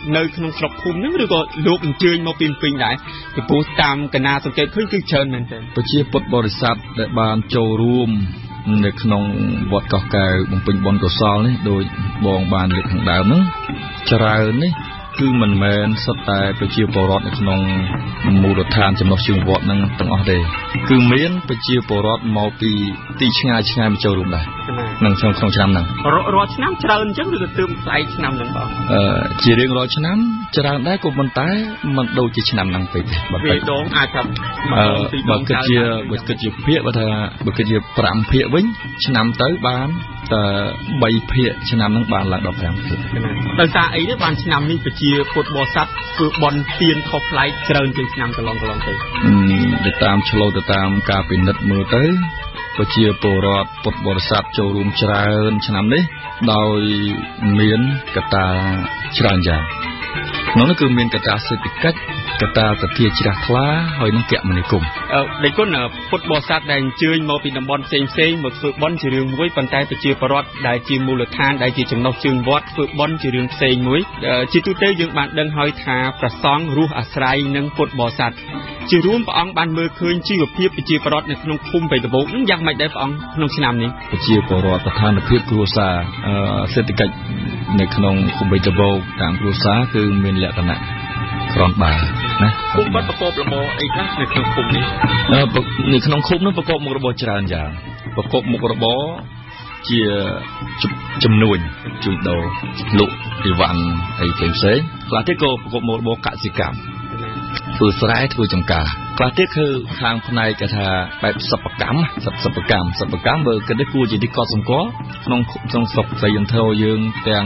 នៅក្នុងស្រុកភូមិហ្នឹងឬក៏លោកអញ្ជើញមកពីពេញដែរពីព្រោះតាមកណាសង្កេតឃើញគឺច្រើនមែនទេប្រជាពុទ្ធបរិស័ទដែលបានចូលរួមនៅក្នុងវត្តកោះកែវបំពេញបុណ្យកុសលនេះដោយបងបានលើកខាងដើមហ្នឹងច្រើននេះគឺមិនមែនសុទ្ធតែប្រជាពលរដ្ឋនៅក្នុងមូលដ្ឋានចំណុះជើងវត្តនឹងទាំងអស់ទេគឺមានប្រជាពលរដ្ឋមកពីទីឆ្ងាយមកចូលរួមដែរក្នុងឆ្នាំហ្នឹងរាល់ឆ្នាំច្រើនអញ្ចឹងឬក៏ទើបស្អែកឆ្នាំហ្នឹងបងជារៀងរាល់ឆ្នាំច្រើនដែរក៏ប៉ុន្តែមិនដូចជាឆ្នាំហ្នឹងពេកទេវាដងអាចថាបើគិតជាភាគបើថាបើគិតជា5ភាគវិញឆ្នាំទៅបានតែ3ភាគឆ្នាំហ្នឹងបានឡើងដល់5ភាគដោយសារអីទេបានឆ្នាំនេះប្រជាពុទ្ធបរិស័ទធ្វើបន់ទានខុសប្លែកច្រើនជាងឆ្នាំកន្លងទៅទៅតាមឆ្លូវទៅតាមការពិនិត្យមើលទៅប្រជាពលរដ្ឋពុទ្ធបរិស័ទចូលរួមច្រើនឆ្នាំនេះដោយមានកត្តាច្រើនយ៉ាងនោះគឺមានកត្តាសេដ្ឋកិច្ចកត្តាសទ្ធាជ្រះថ្លាហើយនឹងគមនាគមន៍ដូចគុណពុទ្ធបរិស័ទដែលអញ្ជើញមកពីតំបន់ផ្សេងមកធ្វើបុណ្យជារឿងមួយប៉ុន្តែប្រជាពលរដ្ឋដែលជាមូលដ្ឋានដែលជាចំណុះជើងវត្តធ្វើបុណ្យជារឿងផ្សេងមួយជាទូទៅយើងបានដឹងហើយថាព្រះសង្ឃរស់អាស្រ័យនឹងពុទ្ធបរិស័ទជារួមព្រះអង្គបានមើលឃើញជីវភាពប្រជាពលរដ្ឋនៅក្នុងភូមិបេតបោកនឹងយ៉ាងម៉េចដែរព្រះអង្គក្នុងឆ្នាំនេះប្រជាពលរដ្ឋស្ថានភាពគ្រួសារសេដ្ឋកិច្ចនៅក្នុងភូមិបេតបោកតាមគ្រួសារគឺមានលក្ខណៈក្រំបាណាភូមិបាត់ប្រកបរបរអីខ្លះនៅក្នុងភូមិនេះនៅក្នុងភូមិនោះប្រកបមុខរបរច្រើនយ៉ាងប្រកបមុខរបរជាចំនួនជួញដូរលក់អីវ៉ាន់អីផ្សេងខ្លះទៀតក៏ប្រកបមុខរបរកសិកម្មធ្វើស្រែធ្វើចម្ការខ្លះទៀតគឺខាងផ្នែកគេថាបែបសិប្បកម្មបើគិតទៅគួរជាទីកត់សម្គាល់ក្នុងស្រុកស្រីយន្តរយើងទាំង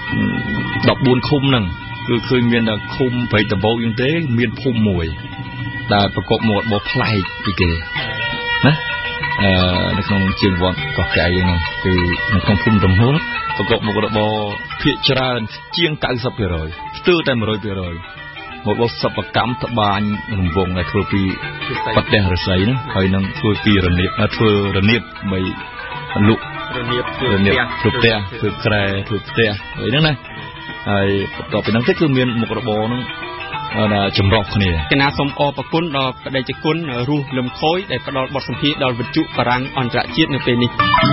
14ឃុំហ្នឹងគឺឃើញមានតែឃុំបេតបោកយើងទេមានភូមិមួយដែលប្រកបមុខរបរប្លែកពីគេណានៅក្នុងជើងវត្តកោះកែវហ្នឹងគឺនៅក្នុងភូមិទំហល់ប្រកបមុខរបរភាគច្រើនជាង 90% ស្ទើរតែ 100%មកបោះសិប្បកម្មត្បាញរង្វង់ដែលធ្វើពីប្រទេសរស័យហ្នឹងហើយនឹងធ្វើពីរនាបបីលក់រនាបធ្វើផ្ទះធ្វើក្រែធ្វើផ្ទះហើយហ្នឹងណាហើយបន្ទាប់ពីហ្នឹងទៀតគឺមានមុខរបរហ្នឹងចម្រុះគ្នាគណៈសូមអរគុណដល់បដិជគុណរស់លឹមខូយដែលផ្ដល់បទសម្ភាសន៍ដល់វិទ្យុបារាំងអន្តរជាតិនៅពេលនេះ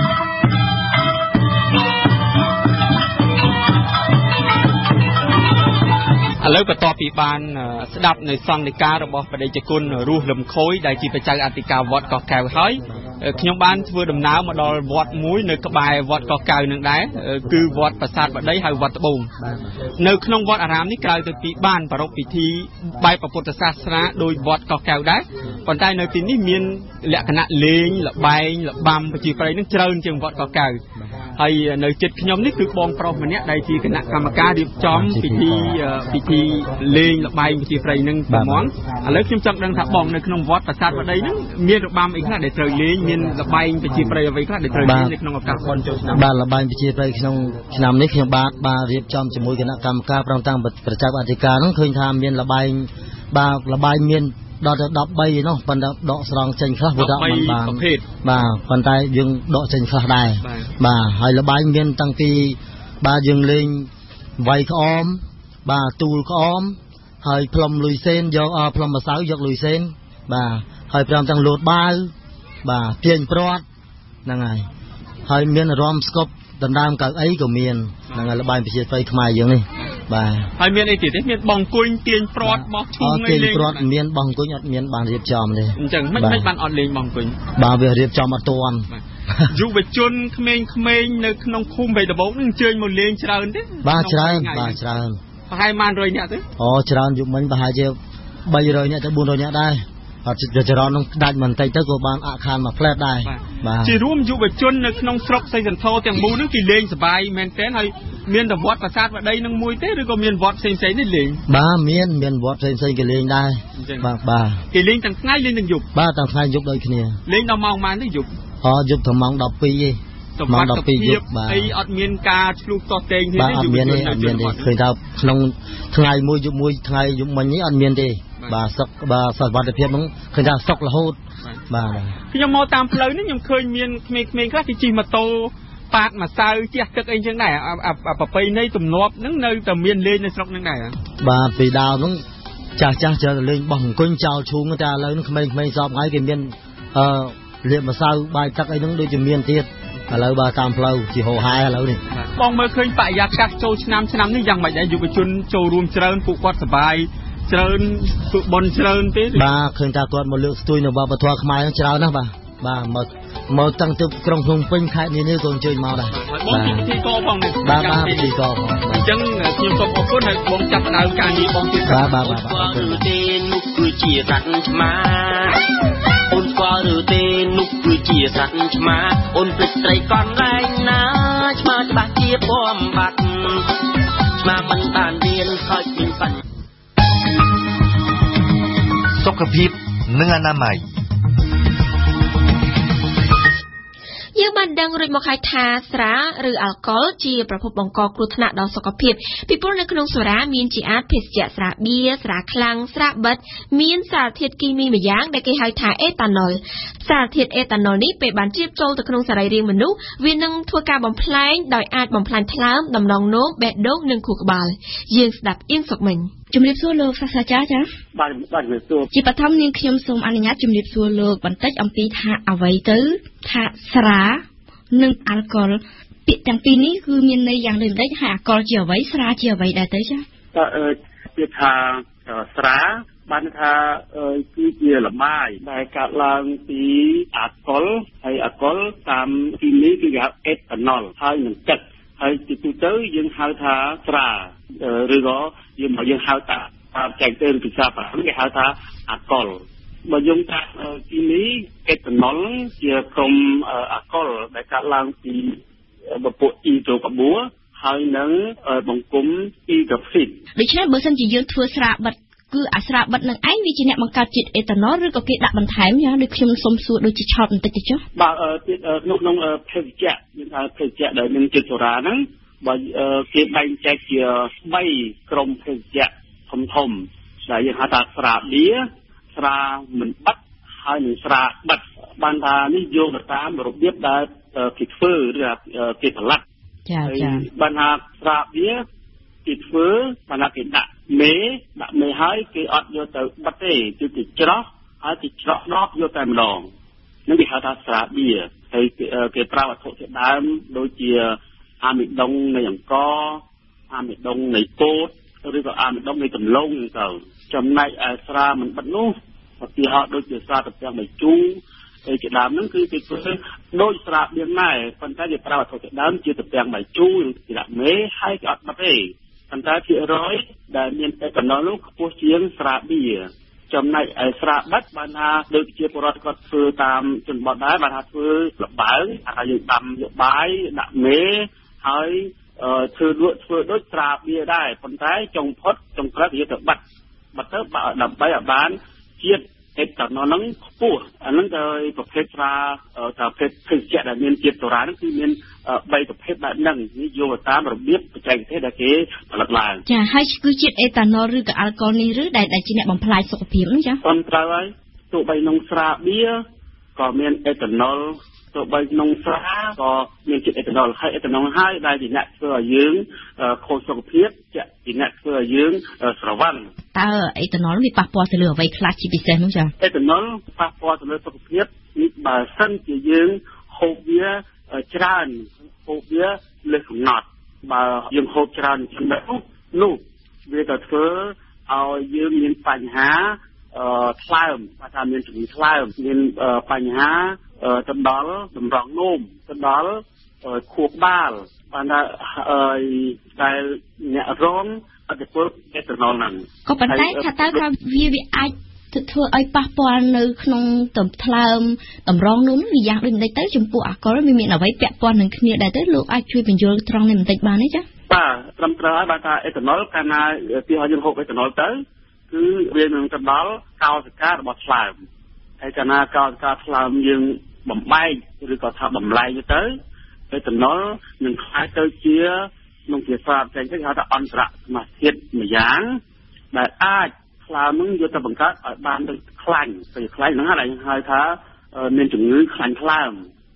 ឥឡូវបន្ទាប់ពីបានស្ដាប់នៅសង្ឃនិការបស់បដិជគុណរស់លឹមខូយដែលជាបច្ចៅអធិការវត្តកោះកែវហើយខ្ញុំបានធ្វើដំណើរមកដល់វត្តមួយនៅក្បែរវត្តកោះកែវនឹងដែរគឺវត្តប្រាសាទបដីហើយវត្តត្បូងនៅក្នុងវត្តអារាមនេះក្រៅទៅពីបានប្រារព្ធពិធីបែបពុទ្ធសាសនាដោយវត្តកោះកែវដែរប៉ុន្តែនៅទីនេះមានលក្ខណៈលេងល្បែងល្បាំប្រជាប្រិយនឹងច្រើនជាងវត្តកោះកែវហើយនៅចិត្តខ្ញុំនេះគឺបងប្រុសម្នាក់ដែលជាគណៈកម្មការរៀបចំពិធីលេងល្បែងប្រជាប្រិយនឹងប្រមងឥឡូវខ្ញុំចង់ដឹងថាបងនៅក្នុងវត្តប្រាសាទបដីហ្នឹងមានរបាំអីខ្លះដែលត្រូវលេងមានល្បែងប្រជាប្រិយអ្វីខ្លះដែលត្រូវលេងនៅក្នុងឱកាសបុណ្យចូលឆ្នាំបាទល្បែងប្រជាប្រិយក្នុងឆ្នាំនេះខ្ញុំបាទរៀបចំជាមួយគណៈកម្មការព្រមទាំងប្រជាអធិការហ្នឹងឃើញថាមានល្បែងល្បែងមានដល់ទៅ13នោះប៉ុន្តែដកស្រង់ចេញខ្លះវាដាក់មិនបានបាទប៉ុន្តែយើងដកចេញខ្លះដែរបាទហើយល្បែងមានតាំងពីបាទយើងលេងវាយក្អមបាទទូលក្អមហើយផ្លុំលុយសេនយកផ្លុំម្សៅយកលុយសេនបាទហើយព្រមទាំងលោតបាវបាទទាញព្រាត់ហ្នឹងហើយមានរំស្គប់ដណ្ដើមកៅអីក៏មានហ្នឹងហើយល្បែងប្រជាប្រិយខ្មែរយើងនេះបាទហើយមានអីទៀតទេមានបងគុញទាញព្រាត់បោះឈូងអីលេងទាញព្រាត់មានបងគុញអត់មានបានរៀបចំទេអញ្ចឹងមិនបានអត់លេងបងគុញបាទវារៀបចំអត់ទាន់យុវជនក្មេងៗនៅក្នុងឃុំបេតបោកនឹងអញ្ជើញមកលេងច្រើនទេបាទច្រើនប្រហែលម៉ាន100នាក់ទេច្រើនយុមិញប្រហែលជា300នាក់ទៅ400នាក់ដែរអត់ចរន្តនឹងដាច់បន្តិចទៅក៏បានអាក់ខានមកផ្លែតដែរបាទជារួមយុវជននៅក្នុងស្រុកសីសន្ធរទាំងមូលនឹងគេលេងសប្បាយមែនទែនហើយមានតែវត្តប្រាសាទបដីនឹងមួយទេឬក៏មានវត្តផ្សេងៗនេះលេងបាទមានវត្តផ្សេងៗគេលេងដែរបាទគេលេងទាំងថ្ងៃលេងទាំងយប់បាទទាំងថ្ងៃយប់ដូចគ្នាលេងដល់ម៉ោងប៉ុន្មានទេយប់យប់ដល់ម៉ោង12ទេម៉ោង12យប់អីអត់មានការឆ្លុះតោះតេងទេអត់មានទេឃើញថាក្នុងថ្ងៃមួយយប់មួយថ្ងៃយប់មិញនេះអត់មានទេបាទសុខបាទសុខភាពហ្នឹងឃើញថាសុខរហូតបាទខ្ញុំមកតាមផ្លូវនេះខ្ញុំឃើញមានក្មេងៗខ្លះគេជិះម៉ូតូប៉ាតម្សៅជះទឹកអីចឹងដែរប្រពៃណីទំនាប់ហ្នឹងនៅតែមានលេងនៅស្រុកហ្នឹងដែរបាទពីដើមហ្នឹងចាស់ចូលលេងបោះអង្គុញចោលឈូងតែឥឡូវហ្នឹងក្មេងៗសពថ្ងៃគេមានលាបម្សៅបាយទឹកអីហ្នឹងដូចជាមានទៀតឥឡូវបាទតាមផ្លូវជាហោហែឥឡូវនេះបងមើលឃើញបរិយាកាសចូលឆ្នាំនេះយ៉ាងម៉េចដែរយុវជនចូលរួមច្រើនពួកគាត់សប្បាយច្រើនពួកបនច្រើនទេបាទឃើញថាគាត់មកលើកស្ទួយនៅវប្បធម៌ខ្មែរច្រើនណាស់បាទមកតាំងពីក្រុងភ្នំពេញខេត្តនេះក៏អញ្ជើញមកដែរបងពីពិធីកផងនេះបាទពិធីកផងអញ្ចឹងខ្ញុំសូមអរគុណហើយបងចាប់ដើមការងារបងទៀតបាទអរគុណទេនោះគឺជាសត្វឆ្មាអូនស្គាល់ឬទេនោះគឺជាសត្វឆ្មាអូនព្រឹកត្រីកន់លែងណាឆ្មាច្បាស់ជាបំបត្តិឆ្មាមិនបានរៀនខូចមានបញ្ហាសុខភាពនិងអនាម័យយើងបានដឹងរួចមកហើយថាស្រាឬអាល់កុលជាប្រភពបង្កគ្រោះថ្នាក់ដល់សុខភាពពីព្រោះនៅក្នុងស្រាមានជាអាចភេសជ្ជៈស្រាបៀរស្រាខ្លាំងស្រាបិទមានសារធាតុគីមីម្យ៉ាងដែលគេហៅថាអេតាណុលសារធាតុអេតាណុលនេះពេលបានជ្រាបចូលទៅក្នុងសរីរាង្គមនុស្សវានឹងធ្វើការបំផ្លែងដោយអាចបំផ្លាញថ្លើមដំណងនោមបេះដូងនិងខួរក្បាលយើងស្ដាប់អៀងសុកមិញជំរាបសួរលោកសាស្ត្រាចារ្យចា៎បាទជំរាបសួរជាបឋមនាងខ្ញុំសូមអនុញ្ញាតជំរាបសួរលោកបន្តិចអំពីថាអ្វីទៅថាស្រានិងអាល់កុលពាក្យទាំងពីរនេះគឺមានន័យយ៉ាងដូចម្ដេចហើយអាល់កុលជាអ្វីស្រាជាអ្វីដែរទៅចា៎ពាក្យថាស្រាបានថាគឺជាលបាយដែលកើតឡើងពីអាល់កុលហើយអាល់កុលតាមពីនេះគឺគេហៅអេតាណុលហើយនឹងទឹកហើយទីទូទៅយើងហៅថាស្រាឬក៏យើងហៅថាចែកទៅភាសាបារាំងគេហៅថាអាល់កុលបើយើងថាទីនេះអេតាណុលជាក្រុមអាល់កុលដែលកើតឡើងពីបពុះអ៊ីត្រូកាបួហើយនឹងបង្គំអ៊ីកាហ្វីតដូច្នេះបើសិនជាយើងធ្វើស្រាបិទគឺអាស្រាបិទនឹងឯងវាជាអ្នកបង្កើតជាតិអេតាណុលឬក៏គេដាក់បន្ថែមយ៉ាងដូចខ្ញុំសុំសួរដូចជាឆោតបន្តិចទៅចុះបាទក្នុងភេសជ្ជៈយើងហៅភេសជ្ជៈដែលមានជាតិសូរ៉ាហ្នឹងបើគេបែងចែកជា3ក្រុមភេសជ្ជៈធំដែលយើងហៅថាស្រាបៀរស្រាមិនបិទហើយនឹងស្រាបិទបានថានេះយកទៅតាមរបៀបដែលគេធ្វើឬគេផលិតចាបានថាស្រាបៀរគេធ្វើបានថាគេដាក់មេហើយគេអត់យកទៅបិទទេគឺគេច្រោះហើយគេច្រោះដបយកតែម្ដងនឹងគេហៅថាស្រាបៀរហើយគេប្រើវត្ថុជាដើមដូចជាអាមីដុងនៃអង្ករអាមីដុងនៃពោតឬក៏អាមីដុងនៃដំឡូងទៅចំណែកឯស្រាមិនបិទនោះឧទាហរណ៍ដូចជាស្រាត្រពាំងបាយជូរហើយជាដើមហ្នឹងគឺគេធ្វើដូចស្រាបៀរដែរប៉ុន្តែគេប្រើវត្ថុជាដើមជាត្រពាំងបាយជូរឬជាដាក់មេហើយគេអត់បិទទេប៉ុន្តែភាគរយដែលមានអេតាណុលនោះខ្ពស់ជាងស្រាបៀរចំណែកឯស្រាបិទបានថាដូចជាពលរដ្ឋគាត់ធ្វើតាមជនបទដែរបានថាធ្វើលបើងហើយយើងដាំយកបាយដាក់មេហើយធ្វើដូចស្រាបៀរដែរប៉ុន្តែចុងផុតចុងក្រោយវាទៅបិទទៅដើម្បីឲ្យបានជាតិអេតាណុលហ្នឹងខ្ពស់អាហ្នឹងទៅប្រភេទស្រាប្រភេទភេសជ្ជៈដែលមានជាតិសូរ៉ាហ្នឹងគឺមាន3ប្រភេទបែបហ្នឹងនេះយកតាមរបៀបបច្ចេកទេសដែលគេផលិតឡើងចាហើយគឺជាតិអេតាណុលឬក៏អាល់កុលនេះឬដែលជាអ្នកបំផ្លាញសុខភាពហ្នឹងចាប៉ុន្តែហើយទោះបីក្នុងស្រាបៀរក៏មានអេតាណុលទោះបីក្នុងស្រាក៏មានជាតិអេតាណុលហើយអេតាណុលហើយដែលជាអ្នកធ្វើឲ្យយើងខូចសុខភាពជាអ្នកធ្វើឲ្យយើងស្រវឹងតើអេតាណុលវាប៉ះពាល់ទៅលើអ្វីខ្លះជាពិសេសនោះចាអេតាណុលប៉ះពាល់ទៅលើសុខភាពនេះបើសិនជាយើងហូបវាច្រើនហូបវាលើសកំណត់បើយើងហូបច្រើនចំណុចនោះវាទៅធ្វើឲ្យយើងមានបញ្ហាថ្លើមថាមានជំងឺថ្លើមមានបញ្ហាទៅដល់តម្រងនោមទៅដល់ខួរក្បាលបានថាដែលអ្នករងអតិពលអេតាណុលហ្នឹងក៏ប៉ុន្តែថាតើថាវាអាចធ្វើឲ្យប៉ះពាល់នៅក្នុងថ្លើមតម្រងនោមនេះយ៉ាងដូចម្ដេចទៅចំពោះអាល់កុលវាមានអ្វីពាក់ព័ន្ធនឹងគ្នាដែរទៅលោកអាចជួយបញ្យល់ត្រង់នេះបន្តិចបានទេចា៎បាទត្រឹមត្រូវហើយបាទថាអេតាណុលកាលណាទីឲ្យយើងហូបអេតាណុលទៅគឺវានឹងទៅដល់កោសិការបស់ថ្លើមហើយកាលណាកោសិកាថ្លើមយើងបំបែកឬក៏ថាបំលែងទៅអេតាណុលនឹងខ្លាយទៅជាក្នុងភាសាផ្សេងៗគេហៅថាអន្តរសមាសធាតុម្យ៉ាងដែលអាចថ្លើមនឹងយកទៅបង្កើតឲ្យបានទៅខ្លាញ់ទៅខ្លាញ់ហ្នឹងហើយហៅថាមានជំងឺខ្លាញ់ថ្លើម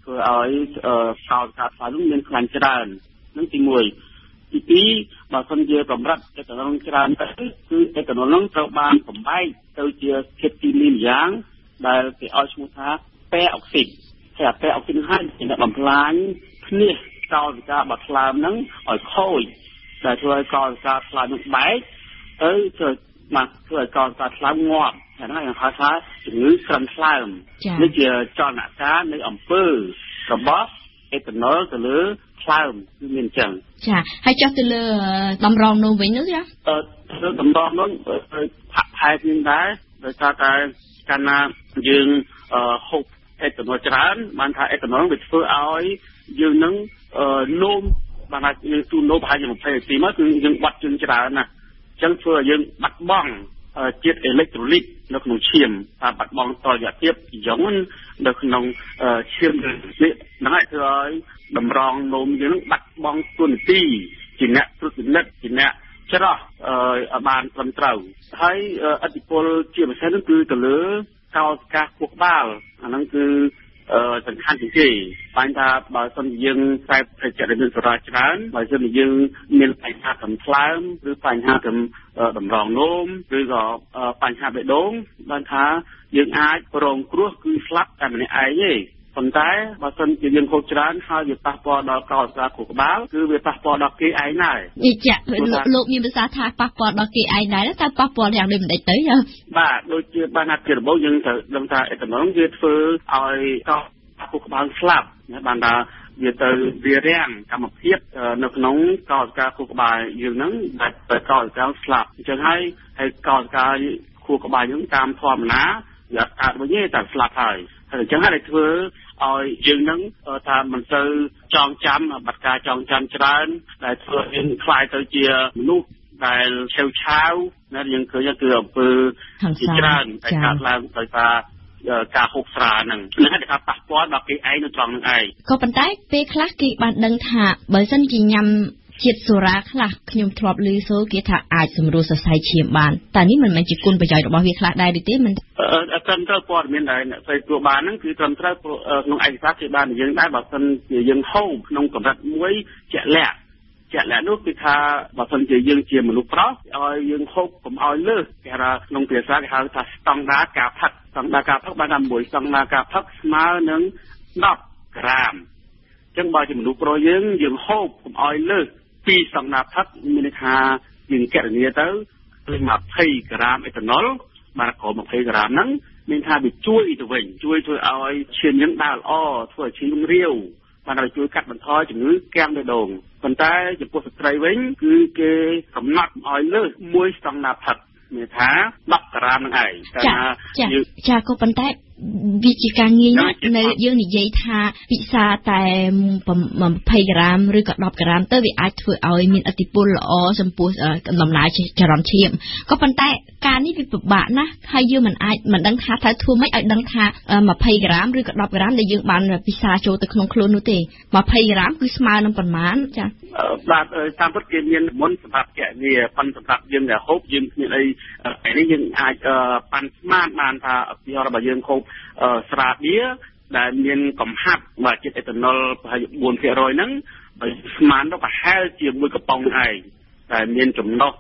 ធ្វើឲ្យកោសិកាថ្លៃនោះមានខ្លាញ់ច្រើននឹងទី1ទី2បើសិនជាកម្រិតអេតាណុលច្រើនទៅគឺអេតាណុលនឹងត្រូវបានបំបែកទៅជាធាតុគីមីម្យ៉ាងដែលគេឲ្យឈ្មោះថាប៉ែអុកស៊ីតហើយប៉ែអុកស៊ីតហ្នឹងជាអ្នកបំផ្លាញភ្នេះកោសិកាបាត់ថ្លើមហ្នឹងឲ្យខូចដែលធ្វើឲ្យកោសិកាថ្លើមនឹងបែកទៅធ្វើឲ្យកោសិកាថ្លើមងាប់ហ្នឹងគេហៅថាជំងឺក្រិនថ្លើមនេះជាចលនាការនៃអំពើរបស់អេតាណុលទៅលើថ្លើមគឺមានអញ្ចឹងចាហើយចុះទៅលើតម្រងនោះវិញនោះចាទៅតម្រងនោះផាក់ផែគ្នាដែរដោយសារតែកាលណាយើងហូបអេតាណុលច្រើនបានថាអេតាណុលវាធ្វើឲ្យយើងនឹងនោមបានថាយើងទូនោមប្រហែលជា20នាទីមកគឺយើងបាត់ជើងច្រើនណាស់អញ្ចឹងធ្វើឲ្យយើងបាត់បង់ជាតិអេឡិចត្រូលីកនៅក្នុងឈាមថាបាត់បង់តរយៈភាពយ៉ងនៅក្នុងឈាមនេះហ្នឹងហើយធ្វើឲ្យតម្រងនោមយើងបាត់បង់ទូនាទីជាអ្នកត្រួតពិនិត្យជាអ្នកច្រោះឲ្យបានត្រឹមត្រូវហើយឥទ្ធិពលជាពិសេសនោះគឺទៅលើកោសិកាខួរក្បាលអាហ្នឹងគឺសំខាន់ជាងគេបានថាបើសិនយើងខ្សែប្រតិកម្មសារ៉ាច្រើនបើសិនយើងមានបញ្ហាកំថ្លើមឬបញ្ហាកំតម្រងនោមឬក៏បញ្ហាបេះដូងបានថាយើងអាចរងគ្រោះគឺស្លាប់តែម្នាក់ឯងទេប៉ុន្តែបើសិនជាយើងហូបច្រើនហើយវាប៉ះពាល់ដល់កោសិកាខួរក្បាលគឺវាប៉ះពាល់ដល់គេឯងដែរចាលោកមានភាសាថាប៉ះពាល់ដល់គេឯងដែរតែប៉ះពាល់យ៉ាងដូចម្ដេចទៅបាទដូចជាបានថាជារបបយើងត្រូវដឹងថាអេតាណុលវាធ្វើឲ្យកោខួរក្បាលស្លាប់បានថាវាទៅវារាំងកម្មភាពនៅក្នុងកោសិកាខួរក្បាលយើងហ្នឹងដែលទៅកោសិកាស្លាប់អញ្ចឹងហើយកោសិកាខួរក្បាលយើងតាមធម្មតាវាកើតវិញទេតែស្លាប់ហើយអញ្ចឹងហើយធ្វើឲ្យយើងនឹងថាមិនទៅចងចាំបាត់ការចងចាំច្រើនដែលធ្វើយើងខ្លាយទៅជាមនុស្សដែលឆាវឆាវណាយើងឃើញគឺអំពើជាច្រើនតែកើតឡើងដោយសារការហូបស្រាហ្នឹងហើយគេថាប៉ះពាល់ដល់គេឯងនៅត្រង់ហ្នឹងឯងក៏ប៉ុន្តែពេលខ្លះគេបានដឹងថាបើសិនជាញ៉ាំជាតិសូរ៉ាខ្លះខ្ញុំធ្លាប់ឮសូរគេថាអាចសម្រួលសរសៃឈាមបានតែនេះមិនមែនជាគុណប្រយោជន៍របស់វាខ្លះដែរទេមិនត្រឹមត្រូវព័ត៌មានដែលអ្នកស្រីទួបានហ្នឹងគឺត្រឹមត្រូវក្នុងឯកសារគេបាននិយាយដែរបើសិនជាយើងហូបក្នុងកម្រិតមួយជាក់លាក់នោះគឺថាបើសិនជាយើងជាមនុស្សប្រុសឲ្យយើងហូបកុំឲ្យលើសគេថាក្នុងភាសាគេហៅថាស្តង់ដារការផឹកស្តង់ដារការផឹកបានថា1ស្តង់ដារការផឹកស្មើនឹង10ក្រាមអញ្ចឹងបើជាមនុស្សប្រុសយើងហូបកុំឲ្យលើស2ស្តង់ដារផឹកមានន័យថាយើងកណនាទៅគឺ20ក្រាមអេតាណុលបានក្រោម20ក្រាមហ្នឹងមានថាវាជួយទៅវិញជួយធ្វើឲ្យឈាមយើងដើរល្អធ្វើឲ្យឈាមរាវបានឲ្យជួយកាត់បន្ថយជំងឺគាំងបេះដូងប៉ុន្តែចំពោះស្ត្រីវិញគឺគេកំណត់ឲ្យលើស1ស្តង់ដារផឹកមានថា10ក្រាមហ្នឹងឯងចាក៏ប៉ុន្តែវាជាការងាយណាស់នៅយើងនិយាយថាពិសាតែ20ក្រាមឬក៏10ក្រាមទៅវាអាចធ្វើឲ្យមានឥទ្ធិពលល្អចំពោះដំណើរចរន្តឈាមក៏ប៉ុន្តែការនេះវាពិបាកណាស់ហើយយើងមិនដឹងថាត្រូវធ្វើម៉េចឲ្យដឹងថា20ក្រាមឬក៏10ក្រាមដែលយើងបានពិសាចូលទៅក្នុងខ្លួននោះទេ20ក្រាមគឺស្មើនឹងប៉ុន្មានចាបាទតាមពិតគេមានមុនសម្រាប់ជាវាប៉ុន្តែសម្រាប់យើងដែលហូបយើងមានអីនេះយើងអាចប៉ាន់ស្មានបានថាឧទាហរណ៍របស់យើងហូបស្រាបៀរដែលមានកំហាប់បាទជាតិអេតាណុលប្រហែល 4% ហ្នឹងបើស្មានទៅប្រហែលជាមួយកំប៉ុងឯងតែមានចំណុះ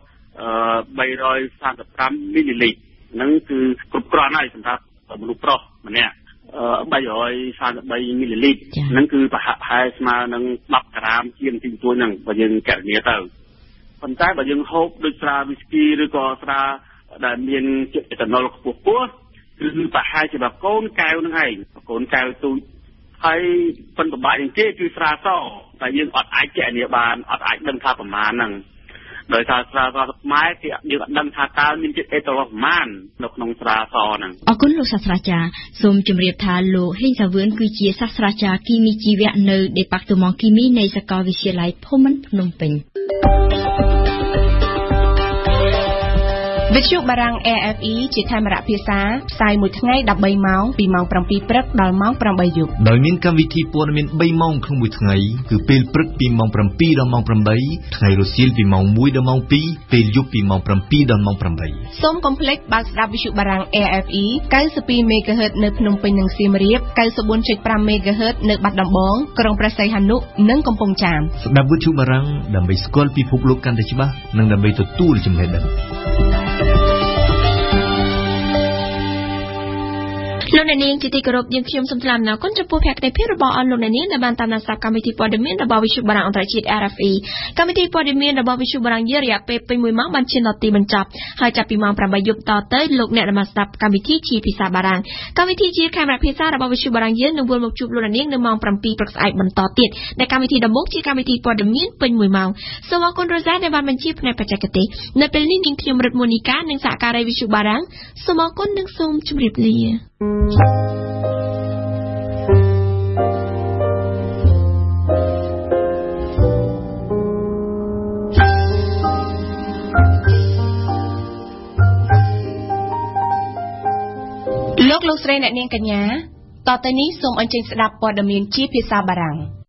335មីលីលីត្រហ្នឹងគឺគ្រប់គ្រាន់ហើយសម្រាប់មនុស្សប្រុសម្នាក់333មីលីលីត្រហ្នឹងគឺប្រហែលស្មើនឹង10ក្រាមជាងទីទួយហ្នឹងបើយើងកណនាទៅប៉ុន្តែបើយើងហូបដូចស្រាវីស្គីឬក៏ស្រាដែលមានជាតិអេតាណុលខ្ពស់គឺប្រហែលជាបកូនកែវហ្នឹងឯងបកូនកែវទូចហើយប៉ុន្តែបាក់ជាងគេគឺស្រាសតែយើងអត់អាចកណនាបានអត់អាចដឹងថាប្រមាណហ្នឹងដោយសារស្រាសខ្មែរគេយើងអត់ដឹងថាតើមានជាតិអេតាណុលប្រមាណនៅក្នុងស្រាសហ្នឹងអរគុណលោកសាស្ត្រាចារ្យសូមជម្រាបថាលោកហេងសាវឿនគឺជាសាស្ត្រាចារ្យគីមីជីវៈនៅ Department គីមីនៃសាកលវិទ្យាល័យភូមិន្ទភ្នំពេញបវិទ្យុបារាំង AFE ជាខេមរៈភាសាផ្សាយមួយថ្ងៃ13ម៉ោងពីម៉ោង 7 ព្រឹកដល់ម៉ោង 8 យប់ដោយមានកម្មវិធីព័ត៌មាន3ម៉ោងក្នុងមួយថ្ងៃគឺពេលព្រឹកពីម៉ោង 7 ដល់ម៉ោង 8 ថ្ងៃរសៀលពីម៉ោង 1 ដល់ម៉ោង 2 ពេលយប់ពីម៉ោង 7 ដល់ម៉ោង 8 សូមកុំភ្លេចបើកស្ដាប់វិទ្យុបារាំង AFE 92 MHz នៅភ្នំពេញនិងសៀមរាប 94.5 MHz នៅបាត់ដំបងក្រុងព្រះសីហនុ និងកំពង់ចាមស្ដាប់វិទ្យុបារាំងដើម្បីស្គាល់ពិភពលោកកាន់តែច្បាស់និងដើម្បីទទួលចំណេះដឹងលោកអ្នកនាងជាទីគោរពយើងខ្ញុំសូមថ្លែងអំណរគុណចំពោះភក្ដីភាពរបស់អស់លោកអ្នកនាងដែលបានតាមដានស្ដាប់កម្មវិធីព័ត៌មានរបស់វិទ្យុបារាំងអន្តរជាតិ RFE កម្មវិធីព័ត៌មានរបស់វិទ្យុបារាំងរយៈពេលពេញ1ម៉ោងបានឈានដល់ទីបញ្ចប់ហើយចាប់ពីម៉ោង 8 យប់តទៅលោកអ្នកដែលបានស្ដាប់កម្មវិធីជាភាសាបារាំងកម្មវិធីជាខេមរៈភាសារបស់វិទ្យុបារាំងនឹងវិលមកជួបលោកអ្នកនាងនៅម៉ោង 7 ព្រឹកស្អែកបន្តទៀតដែលកម្មវិធីដំបូងជាកម្មវិធីព័ត៌មានពេញ1ម៉ោងសូមអរគុណរ៉ូសាដែលបានបញ្ជាផ្នែកបច្ចេកទេសនៅពេលនេះនាងខ្ញុំរិទ្ធមូនីកានិងសហការីវិទ្យុបារាំងសូមអរគុណនិងសូមជម្រាបលាលោកស្រីអ្នកនាងកញ្ញាតទៅនេះសូមអញ្ជើញស្ដាប់ព័ត៌មានជាភាសាបារាំង